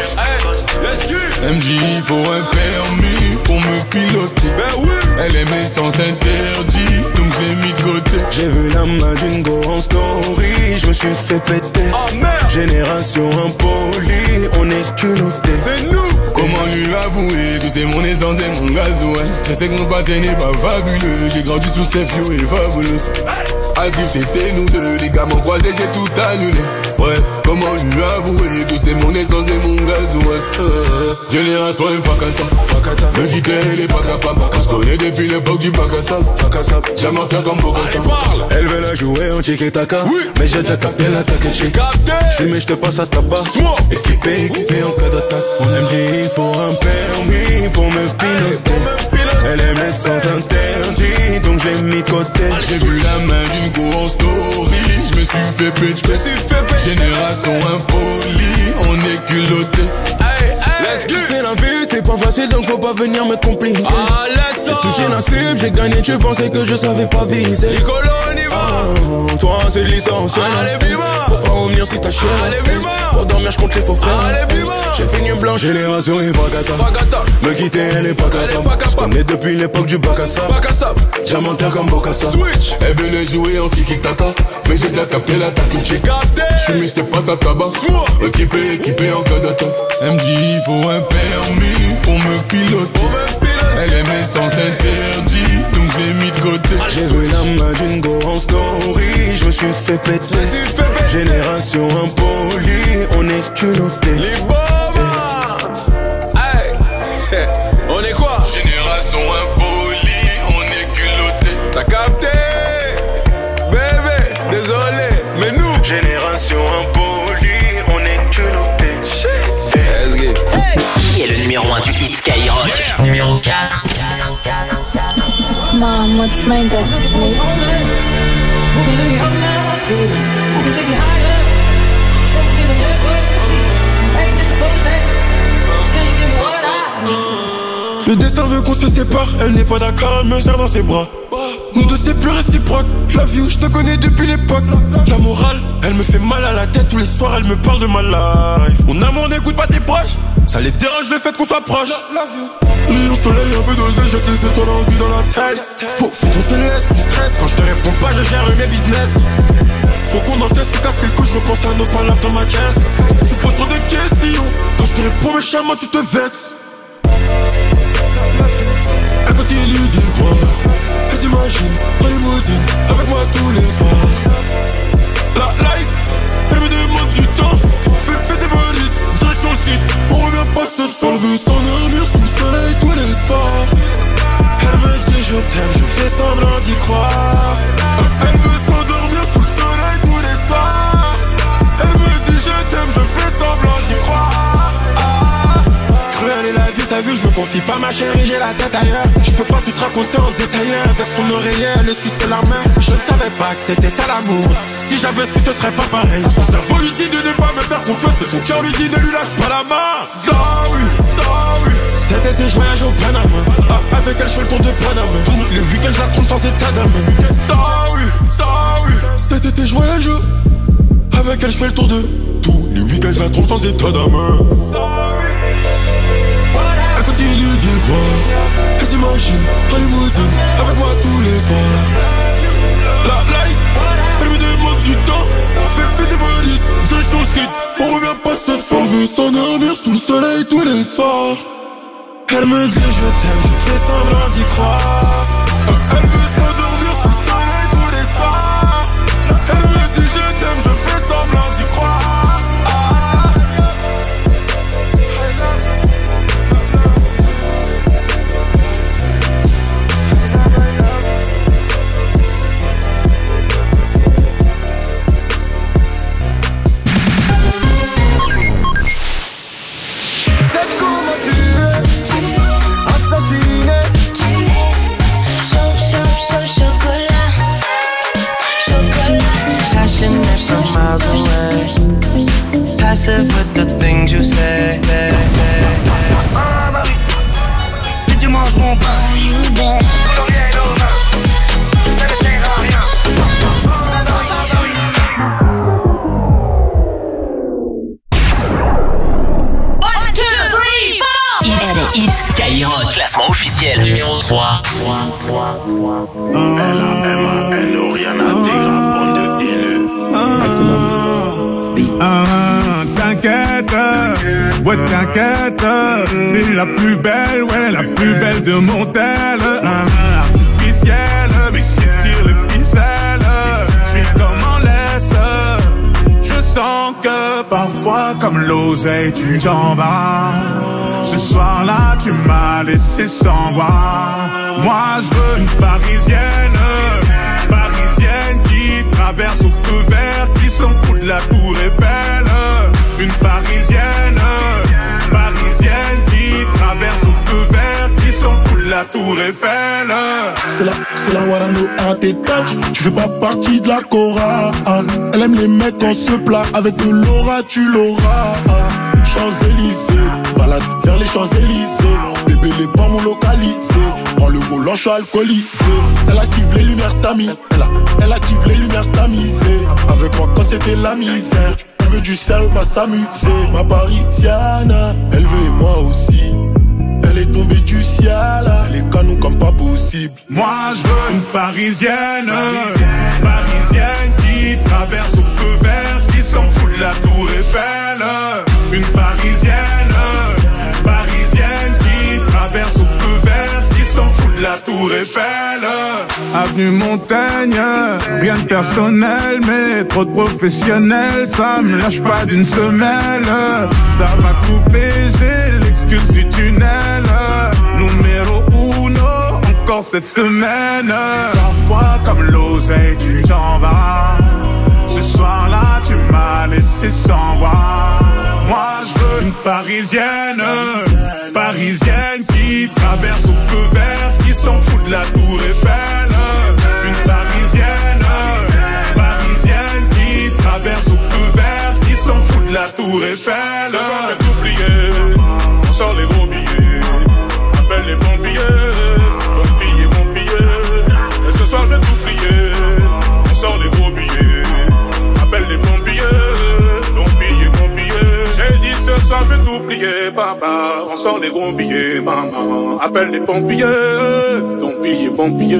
Speaker 3: je
Speaker 16: M J, il faut un permis pour me piloter. Ben oui. Elle aimait sans interdit, donc je l'ai mis de côté.
Speaker 7: J'ai vu la main d'une go en story, je me suis fait péter.
Speaker 16: Oh merde.
Speaker 7: Génération impolie, on est culotté.
Speaker 16: C'est nous. Comment lui avouer que c'est mon essence et mon gasoil? Je sais que mon passé n'est pas fabuleux. J'ai grandi sous ces fios et fabuleux. Asgif c'était nous deux, les gars m'ont croisé, j'ai tout annulé. Bref, comment lui avouer que c'est mon essence et mon gasoil? euh, Génération Fakata, me quitter elle est pas capable. On se connaît depuis l'époque du bac à sable. J'ai morté comme Bokassa.
Speaker 7: Elle veut la jouer en tiki-taka, oui. Mais j'ai déjà capté l'attaque. J'ai capté. Je mais je te passe à tabac. Équipé, équipé en cas d'attaque. M J, il faut un permis pour me piloter. Elle aime les sans interdit, donc je l'ai mis de côté.
Speaker 16: J'ai vu la main d'une go en story, je me suis fait péter. Génération impolie, on est culotté.
Speaker 7: C'est la vie, c'est pas facile donc faut pas venir me compliquer. Ah, j'ai touché la cible, j'ai gagné, tu pensais que je savais pas viser.
Speaker 16: Nicolo, on y va.
Speaker 7: Ah, toi c'est licence.
Speaker 16: Allez, bima.
Speaker 7: Faut pas revenir si t'as chier.
Speaker 16: Allez, bima.
Speaker 7: Pour dormir, je compte les faux frères.
Speaker 16: Allez, bima.
Speaker 7: J'ai fini blanche. Génération et Fakata. Me quitter, elle est pas capable. Je connais depuis l'époque du bac à sable. Diamantaire comme Bokassa.
Speaker 16: Switch. Elle veut les jouer en tiki-taka, mais j'ai déjà capté l'attaque. J'ai capté. Je suis mis, je te passe à tabac. Équipé, équipé en cas d'attaque. M J, il faut un permis pour me piloter. Elle aimait sans interdit, donc je l'ai mis de côté.
Speaker 7: J'ai vu la main d'une go en story, je me suis fait péter. Génération impolie, on est culotté.
Speaker 16: Les bombes. Hey. On est quoi? Génération impolie, on est culotté. T'as capté? Bébé, désolé, mais nous.
Speaker 7: Génération impolie, on est culotté.
Speaker 4: Qui est le numéro un du Hit Skyrock? Yeah. Numéro quatre.
Speaker 8: Mom, what's my destiny? Who can lift me up now? Who can take me higher? Show me things I'm never seen. Ain't this supposed to? Can you give me what I need?
Speaker 3: Le destin veut qu'on se sépare, elle n'est pas d'accord, elle me serre dans ses bras. Nous deux c'est plus réciproque, je la view, je te connais depuis l'époque. La morale, elle me fait mal à la tête, tous les soirs elle me parle de ma life. Mon amour n'écoute pas tes proches, ça les dérange le fait qu'on soit proche. Au soleil, un peu d'oseille, je sais c'est toi l'envie dans la tête. Faut, faut qu'on se laisse du stress, quand je te réponds pas je gère mes business. Faut qu'on encaisse, c'est casse les couilles, je repense à nos palabres dans ma caisse. Tu poses trop de questions, quand je te réponds méchamment tu te vexes. Elle continue d'y croire, elle s'imagine dans les limousines, avec moi tous les soirs. La life, elle me demande du temps, fais, fais tes valises, direction le site, on revient pas ce soir. Elle veut s'endormir sous le soleil tous les soirs. Elle me dit je t'aime, je fais semblant d'y croire. Elle veut s'endormir sous le soleil tous les soirs. Elle me dit je t'aime, je fais semblant d'y croire. Ah. Cruelle est la vie, t'as vu, je me confie pas ma chérie, j'ai la tête ailleurs. Je peux pas tout te raconter en détail, avec son oreiller, elle suisse la main. Je ne savais pas que c'était ça l'amour, si j'avais su ce serait pas pareil. Son cerveau lui dit de ne pas me faire confiance, mais son cœur lui dit ne lui lâche pas la main. Sorry, sorry. Cet été je voyage au Panama, ah, avec elle je fais le tour de Panama. Tous les week-ends je la trompe sans état d'âme. Sorry, sorry. Cet été je voyage, avec elle je fais le tour de. Tous les week-ends je la trompe sans état d'âme. Sorry. Elle continue d'y croire, elle s'imagine en limousine, avec moi tous les soirs. La light, elle me demande du temps, fais, fais tes valises, direction le site, on revient pas ce soir. Elle veut s'endormir sous le soleil tous les soirs. Elle me dit je t'aime, je fais semblant d'y croire. Elle veut s'endormir sous le soleil tous les soirs. Elle me dit je t'aime,
Speaker 7: tu sais.
Speaker 3: Ah bah oui, si tu manges mon pain, ton rien est normal, ça ne sert à rien. Ah bah oui, ah bah oui.
Speaker 4: One, two, three, four. Hit, hit, Skyrock, classement officiel numéro trois.
Speaker 16: Elle a elle n'a rien à dire, bande de haineux. Excellent. Ah, t'inquiète, ouais t'inquiète, t'es la plus belle, ouais la plus belle de mon tel. Ah, artificielle, mais qui tire les ficelles, j'suis comme en laisse. Je sens que parfois comme l'oseille tu t'en vas. Ce soir-là tu m'as laissé sans voix. Moi je veux une parisienne, parisienne qui traverse au feu vert, qui s'en fout de la tour Eiffel. Une parisienne, parisienne qui traverse au feu vert, qui s'en fout de la tour Eiffel.
Speaker 17: C'est la, c'est la Warano à tes touch. Tu fais pas partie de la chorale. Elle aime les mecs quand se plat. Avec de l'aura tu l'auras. Champs-Élysées, balade vers les Champs-Élysées. Bébé les pommes ont localisé. Prends le volant, je suis alcoolisé. Elle active les lumières tamisées. Elle, elle active les lumières tamisées. Avec moi quand c'était la misère. Elle veut du sérieux, pas s'amuser. Ma parisienne, elle veut et moi aussi. Elle est tombée du ciel, les canons comme pas possible.
Speaker 16: Moi je veux une parisienne, parisienne, parisienne qui traverse au feu vert, qui s'en fout de la tour Eiffel. Une parisienne, parisienne qui traverse au feu vert, qui s'en fout de la tour Eiffel. Avenue Montaigne, rien de personnel, mais trop de professionnels, ça me lâche pas d'une semelle. Ça va couper, j'ai l'excuse du tunnel. Numéro uno, encore cette semaine. Parfois comme l'oseille tu t'en vas. Ce soir-là tu m'as laissé sans voix. Moi je veux une parisienne, parisienne qui traverse au feu vert, qui s'en fout de la tour Eiffel. Une parisienne, parisienne qui traverse au feu vert, qui s'en fout de la tour Eiffel.
Speaker 18: Ce soir j'ai tout plié, on sort les gros billets. Appelle les pompiers, donc piller mon billet. Et ce soir j'ai tout plié, on sort les gros billets. Appelle les pompiers, donc piller mon billet. J'ai dit ce soir je vais tout plier, papa. On sort les gros billets, maman. Appelle les pompiers, donc piller mon billet.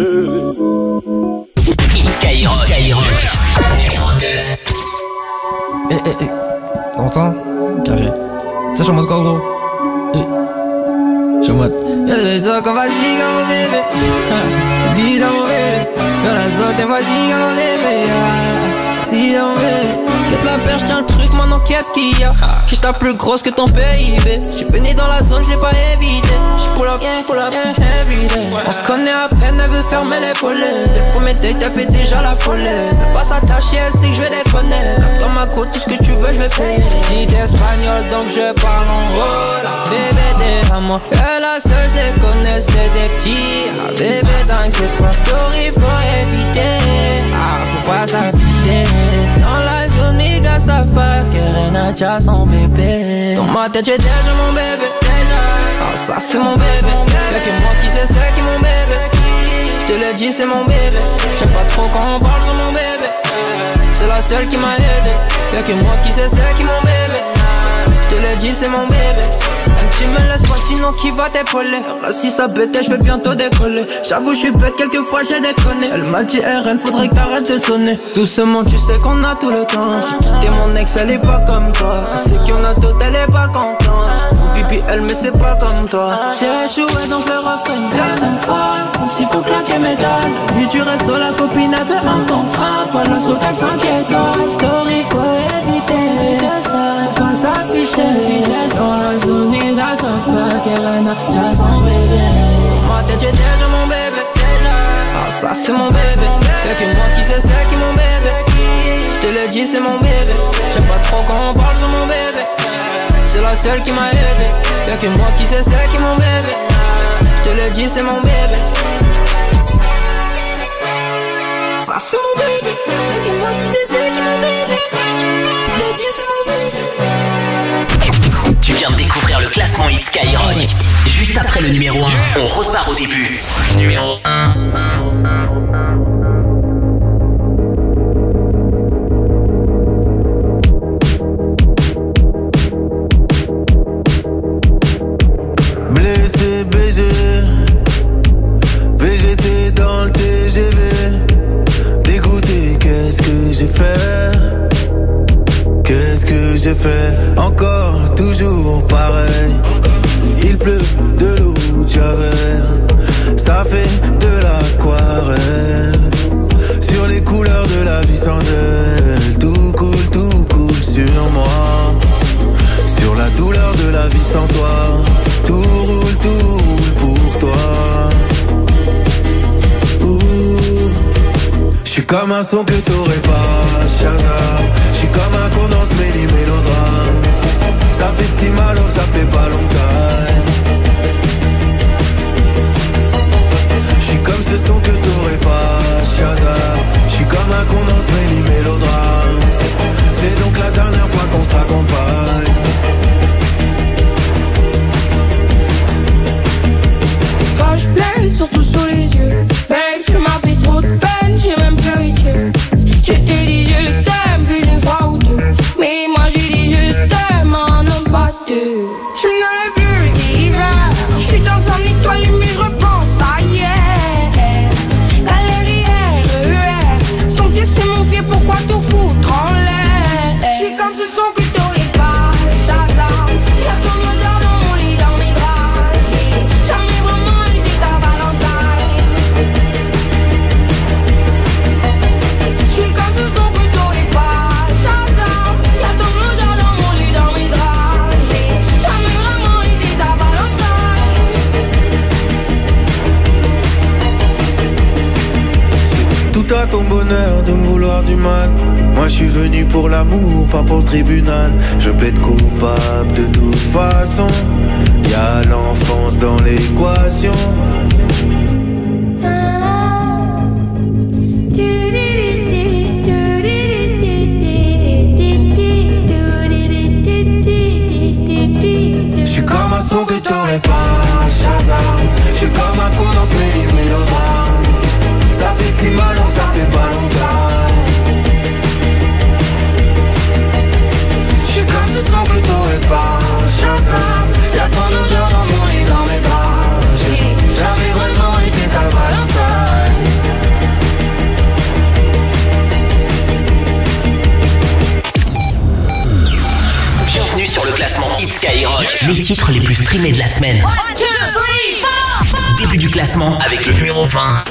Speaker 4: Skyrock, Skyrock, numéro deux.
Speaker 19: Eh eh eh, t'entends? Carré. Ça je suis en mode quoi gros? Eh. Je suis en mode y'a les autres qu'on va ziga mon bébé. Dis à mon bébé. Y'a les autres qu'on va ziga mon bébé. Dis à mon bébé. Quitte la perche, tiens le truc, maintenant qu'est-ce qu'il y a? Qui j't'as plus grosse que ton P I B. J'suis baigné dans la zone, j'l'ai pas évité. J'pull up, yeah, pull up, yeah, everyday. On se connaît à peine, elle veut fermer les volets. Dès le premier date, elle fait déjà la folie. Elle pas s'attacher, elle sait que j'vais déconner. Comme dans ma côte, tout ce que tu veux, j'vais payer. Dit espagnol, donc je parle en voilà. Bébé, t'es à moi. Elle a seule, j'les connais, c'est des petits. Ah, bébé, t'inquiète pas, story, faut éviter. Ah, faut pas s'afficher. Dans la zone, mes gars savent pas que Renacha son bébé. Dans ma tête j'ai déjà mon bébé. Ah ça c'est mon bébé. Y'a que moi qui sais c'est qui mon bébé. J'te l'ai dit c'est mon bébé. J'aime pas trop quand on parle sur mon bébé. C'est la seule qui m'a aidé. Y'a que moi qui sais c'est qui mon bébé. J'te l'ai dit c'est mon bébé. Même tu me laisses pas sinon qui va t'épauler. Si ça pète je vais bientôt décoller. J'avoue je suis bête quelquefois j'ai déconné. Elle m'a dit R N faudrait que t'arrêtes de sonner. Doucement tu sais qu'on a tout le temps. T'es mon ex elle est pas comme toi. Elle sait qu'on a tout elle est pas contente. Faut pipi elle mais c'est pas comme toi. J'ai échoué donc le refrain une deuxième fois. Comme s'il faut claquer mes dalles. Nuit du resto la copine avait un contrat. Pas la saute à cinq étoiles. Story faut éviter. Faut pas s'afficher. Dans la zone il a sauf pas qu'elle a déjà son bébé. Dans ma tête j'ai déjà mon bébé. Ah ça c'est mon bébé. Y'a que moi qui sais c'est qui mon bébé. J'te l'ai dit c'est mon bébé. J'aime pas trop quand on parle sur mon bébé. C'est la seule qui m'a aidé. Y'a que moi qui sais c'est qui mon bébé. J'te l'ai dit c'est mon bébé. Ça c'est mon bébé. Y'a que moi qui sais c'est qui mon bébé. J'te l'ai dit c'est mon bébé.
Speaker 4: Tu viens de découvrir le classement Hit Skyrock. Juste après le numéro un, on repart au début. Numéro un.
Speaker 20: Blessé, B G, V G T dans le T G V. Dégoûté, qu'est-ce que j'ai fait? Qu'est-ce que j'ai fait? Encore, toujours pareil. Il pleut de l'eau de Javel. Ça fait de l'aquarelle. Sur les couleurs de la vie sans elle. Tout coule, tout coule sur moi. Sur la douleur de la vie sans toi. Tout roule, tout roule pour toi. J'suis comme un son que t'aurais pas, Shazam. J'suis comme un condense méli mélodrame. Ça fait si mal alors que ça fait pas longtemps. J'suis comme ce son que t'aurais pas, Shazam. J'suis comme un condense méli mélodrame. C'est donc la dernière fois qu'on se raccompagne.
Speaker 2: Poche pleine, surtout sous les yeux. Babe, tu m'as fait trop de peine, j'ai même pleuré. Je t'ai dit je t'aime plus d'une fois ou deux. Mais moi j'ai dit je t'aime en non pas deux. J'suis dans le bulle d'hiver. J'suis dans un étoile mais je repense à hier. Galerie R E R. C'est ton pied, c'est mon pied, pourquoi tout foutre en l'air? J'suis comme ce son que t'aurais pas, Shazam. Y'a ton odeur dans mon lit, dans mes draps. J'ai jamais vraiment été ta Valentine. J'suis comme ce son que t'aurais pas, Shazam. Y'a ton odeur dans mon lit, dans mes draps. J'ai jamais vraiment été ta Valentine.
Speaker 20: C'est tout à ton bonheur de me vouloir du mal. Moi je suis venu pour l'amour, pas pour le tribunal. Je plaide coupable de toute façon. Y'a l'enfance dans l'équation. J'suis comme un son que t'aurais pas, Shazam. J'suis comme un condense méli mélodrame. Ça fait si mal donc ça fait pas longtemps. J'suis comme ce son que t'aurais pas, Shazam. Y'a ton odeur dans mon lit, dans mes draps. J'ai jamais vraiment été ta Valentine.
Speaker 4: Bienvenue sur le classement Hit Skyrock. Les titres les plus streamés de la semaine.
Speaker 2: One, two, three, four.
Speaker 4: Début du classement avec le numéro vingt.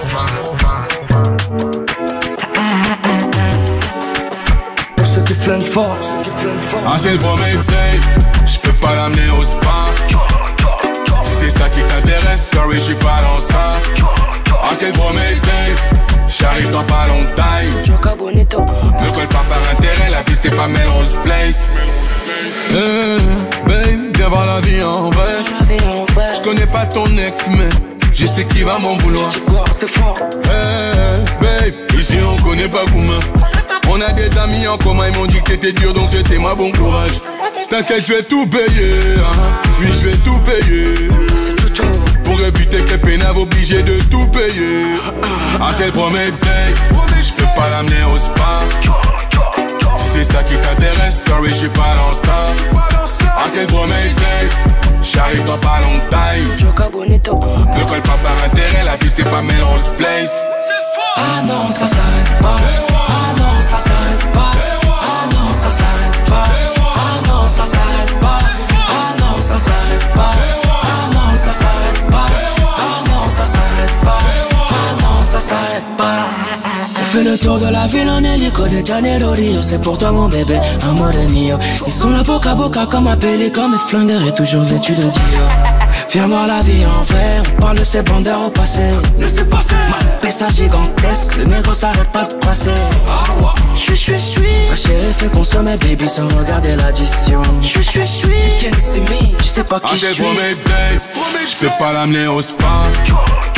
Speaker 20: Pour ceux qui flinguent fort.
Speaker 18: Ah c'est le premier date, j'peux pas l'amener au spa. Si c'est ça qui t'intéresse, sorry j'suis pas dans ça. Ah c'est le premier date, j'arrive dans pas longtemps. Me colle pas par intérêt, la vie c'est pas Melrose Place. Hey, babe, viens voir la vie en vrai. J'connais pas ton ex mais je sais qui va m'en vouloir.
Speaker 20: C'est fort.
Speaker 18: Hey, babe, ici on connaît pas Gouma. On a des amis en commun, ils m'ont dit que t'étais dur donc souhaitez-moi bon courage. T'inquiète, je vais tout payer, hein. Oui, je vais tout payer. Pour éviter que pénave obligé de tout payer. Ah, c'est le premier date, j'peux pas l'amener au spa. Si c'est ça qui t'intéresse, sorry, j'suis pas dans ça. Ah, c'est le premier date, j'arrive dans pas longtemps. Me colle pas par intérêt, la vie c'est pas Melrose Place.
Speaker 13: Ah non, ça s'arrête pas. Ah non, ça s'arrête pas. Ah non, ça s'arrête pas. Ah non, ça s'arrête pas. Ah non, ça s'arrête pas. Ah non, ça s'arrête pas. Ah non, ça s'arrête pas. Ah non, ça s'arrête pas. On fait le tour de la ville en hélico de Janeiro Rio. C'est pour toi mon bébé, amore mio. Ils sont là boca à boca comme un pélican. Mes flingueurs est toujours vêtu de Dior. Viens voir la vie en vrai, on parle de ces bandeurs au passé. Laissez passer. Ma pessa gigantesque, le négro s'arrête pas de passer. J'suis, j'suis, j'suis. Ma chérie fait consommer baby sans regarder l'addition. J'suis, j'suis, j'suis. Can't see me, tu sais pas qui j'suis.
Speaker 18: Ah c'est premier date, j'peux pas l'amener au spa.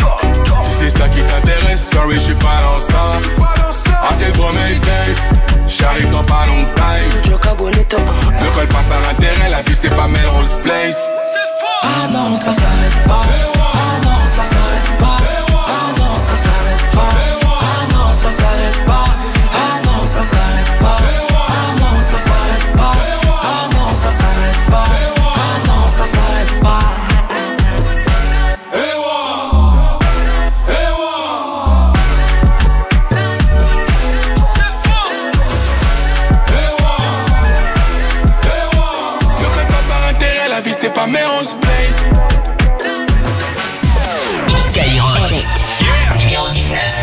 Speaker 18: Si c'est ça qui t'intéresse, sorry j'suis pas dans ça. Ah c'est le premier date,
Speaker 3: j'arrive dans pas long time. Ne colle pas par intérêt, la vie c'est pas Melrose Place.
Speaker 13: Ah non, ça s'arrête pas. Ah non, ça s'arrête pas. Ah non, ça s'arrête pas. Ah non, ça s'arrête pas. Ah non, ça s'arrête pas. Ah non, ça s'arrête pas. Ah non, ça s'arrête pas. Ah non, ça s'arrête pas.
Speaker 3: C'est pas Melrose Place.
Speaker 4: Skyrock. Yeah. Numéro dix-neuf.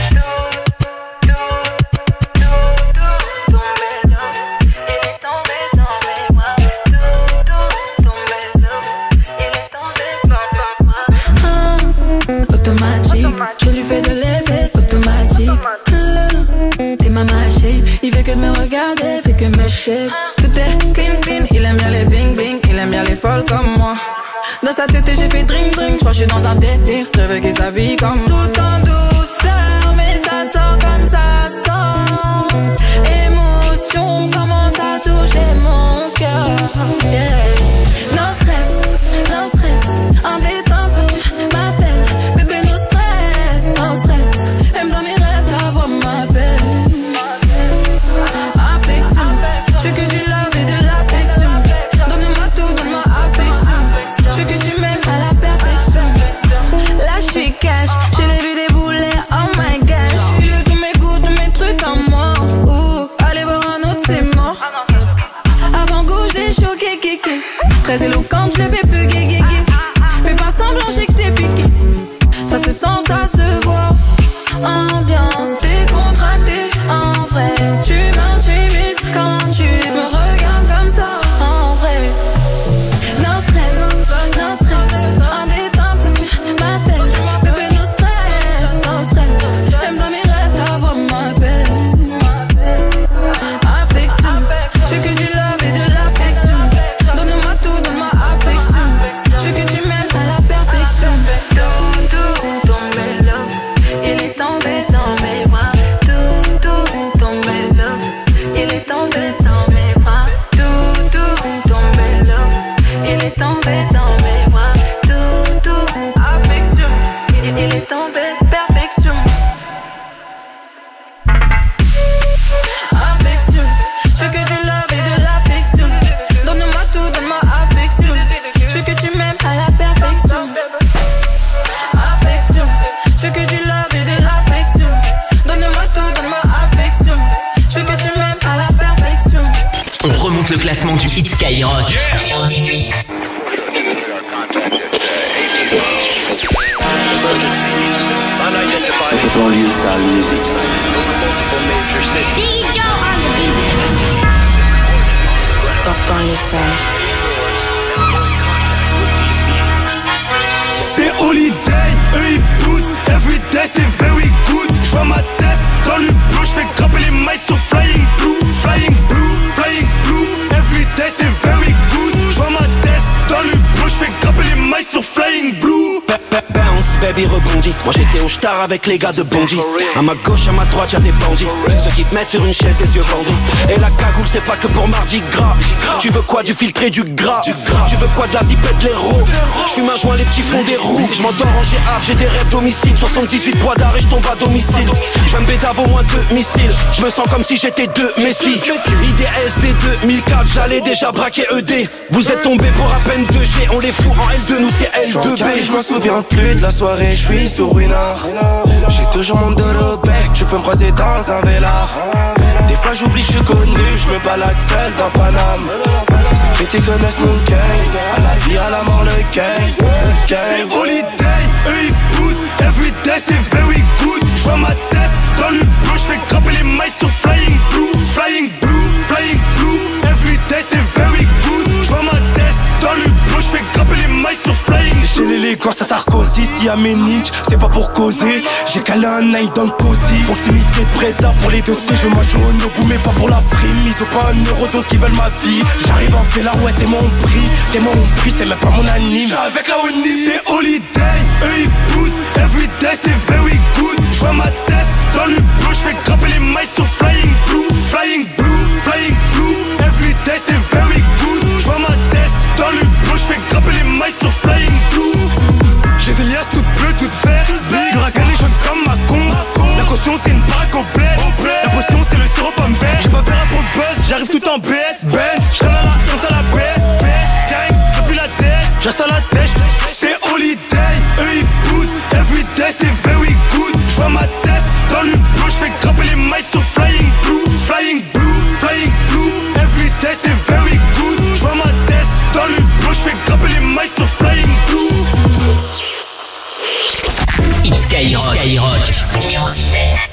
Speaker 13: Automatique, je lui fais de l'effet automatique. Ah, t'es ma machine, il fait que de me regarder, fait que me shape. Tout est clean clean, il aime bien les bling bling, il aime bien les folles comme moi. Dans sa tête j'ai fait drink drink, j'crois que je suis dans un délire. Je veux qu'il s'habille comme tout en douceur, mais ça sort comme ça sort. Émotion commence à toucher mon cœur. Yeah. No stress, no stress, en détente quand tu m'appelles. Bébé no stress, no stress, même dans mes rêves ta voix m'appelle. Affection, je veux que du love et de l'affection. Donne-moi tout, donne-moi affection. Je veux que tu m'aimes à la perfection. Là je suis cash, je l'ai vu débouler, oh my gosh. Il veut tous mes goûts, tous mes trucs en moi. Ouh, allez voir un autre c'est mort. Avant gauche des chocs, kéké. Très éloquente, je l'ai fait peu gué. Fais pas semblant, j'ai que t'es piqué. Ça se sent, ça se voit. Ambiance décontractée, en vrai. Tu m'intimides quand tu me regardes comme ça, en vrai. No stress, no stress, en détente quand tu m'appelles. Bébé no stress, no stress, même dans mes rêves ta voix m'appelle. Affection, je veux que du love et de l'affection. Donne-moi tout, donne-moi affection. Je veux que tu m'aimes à la perfection. Tout, tout, tombé love, il est tombé dans mes bras. Tout, tout, tombé love, il est tombé dans mes bras. Tout, tout, tombé love, il est tombé dans mes bras. Tout, tout, affection, il, il est tombé perfection. Affection, je veux que du love et de l'affection. Donne-moi tout, donne-moi affection. Je veux que tu m'aimes à la perfection. Affection, je veux que du love et de l'affection. Donne-moi tout, donne-moi affection. Je veux que tu m'aimes à la perfection.
Speaker 4: On remonte le classement du hit Skyrock. Yeah. Numéro dix-huit.
Speaker 5: Banlieue sale musique.
Speaker 6: D J on the beat.
Speaker 1: Banlieue sale.
Speaker 3: C'est holiday, eux ils put. Everyday c'est very good. J'vois ma tête dans le bleu, j'fais grimper les mailles sur flying blue. Flying blue, flying blue. Everyday c'est very good. J'vois ma tête dans le bleu, j'fais grimper les mailles sur flying blue.
Speaker 7: Bounce, baby rebondit. Moi j'étais au star avec les gars de Bondy. À ma gauche, à ma droite, y'a des bandits. Ceux qui te mettent sur une chaise, les yeux vendus. Et la cagoule, c'est pas que pour Mardi Gras. Tu veux quoi, du filtré, du gras? Tu veux quoi, de la zipette, de l'héros? J'fume un joint, les petits font des roues. J'm'endors en G A F, j'ai des rêves domicile. soixante-dix-huit poids d'arrêt, et j'tombe à domicile. J'veux me bédave au moins deux missiles. J'me sens comme si j'étais deux Messi. I D S D deux mille quatre, j'allais déjà braquer E D. Vous êtes tombés pour à peine deux G. On les fout en L deux, nous c'est L deux B.
Speaker 20: Je me souviens plus de la soirée, je suis sous Ruinard. J'ai toujours mon dodo bec, tu peux me croiser dans un vélard. Des fois j'oublie que je suis connu, je me balade seul dans Paname. Ces petits connaissent mon gang, à la vie, à la mort, le gang, le gang.
Speaker 3: C'est holiday, eux ils put. Everyday c'est very good. J'vois ma tête dans le bleu, j'fais grimper les mailles sur flying blue. Flying blue, flying blue. Everyday c'est very good. J'vois ma tête dans le bleu, j'fais grimper les mailles sur flying blue.
Speaker 7: J'ai l'élégance à Sarkozy, si y'a mes ninjas, c'est pas pour causer. J'ai calé un night dans le cosy. Proximité de Preda pour les dossiers, je veux ma jaune au bout mais pas pour la frime. Ils ont pas un euro donc ils veulent ma vie. J'arrive en fait la ouais t'es mon prix. T'es mon prix, c'est même pas mon anime.
Speaker 3: J'suis avec la Oni. C'est holiday, eux ils put. Everyday c'est very good. J'vois ma tête dans le bleu, j'fais grimper les mailles sur flying blue. Flying blue,
Speaker 4: hit Skyrock. Skyrock. Numéro dix-sept.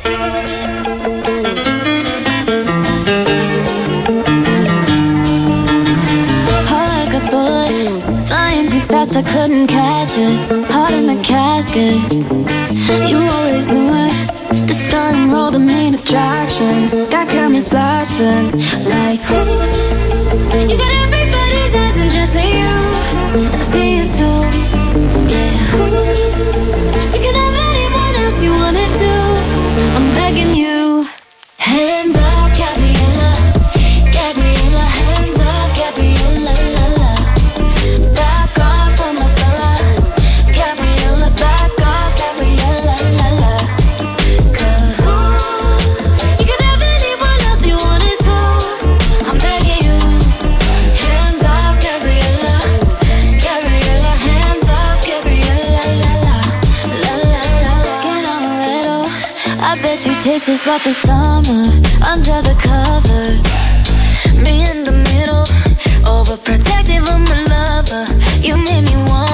Speaker 8: I couldn't catch it, heart in the casket. You always knew it, the star and roll, the main attraction. Got cameras flashing like ooh. You got everybody's eyes and just me you, and I see it too. Yeah, ooh. You can have anyone else you wanna do. I'm begging you. Hands off, Gabriella, Gabriella. Hands off, Gabriella, la la. Back off on my fella, Gabriella. Back off, Gabriella, la la. 'Cause ooh, you can have anyone else you wanna do. I'm begging you. Hands off, Gabriella, Gabriella. Hands off, Gabriella, la la, la la la. Skin on a little, I bet you taste just like the summer under the covers. Me in the middle, overprotective of my lover. You made me want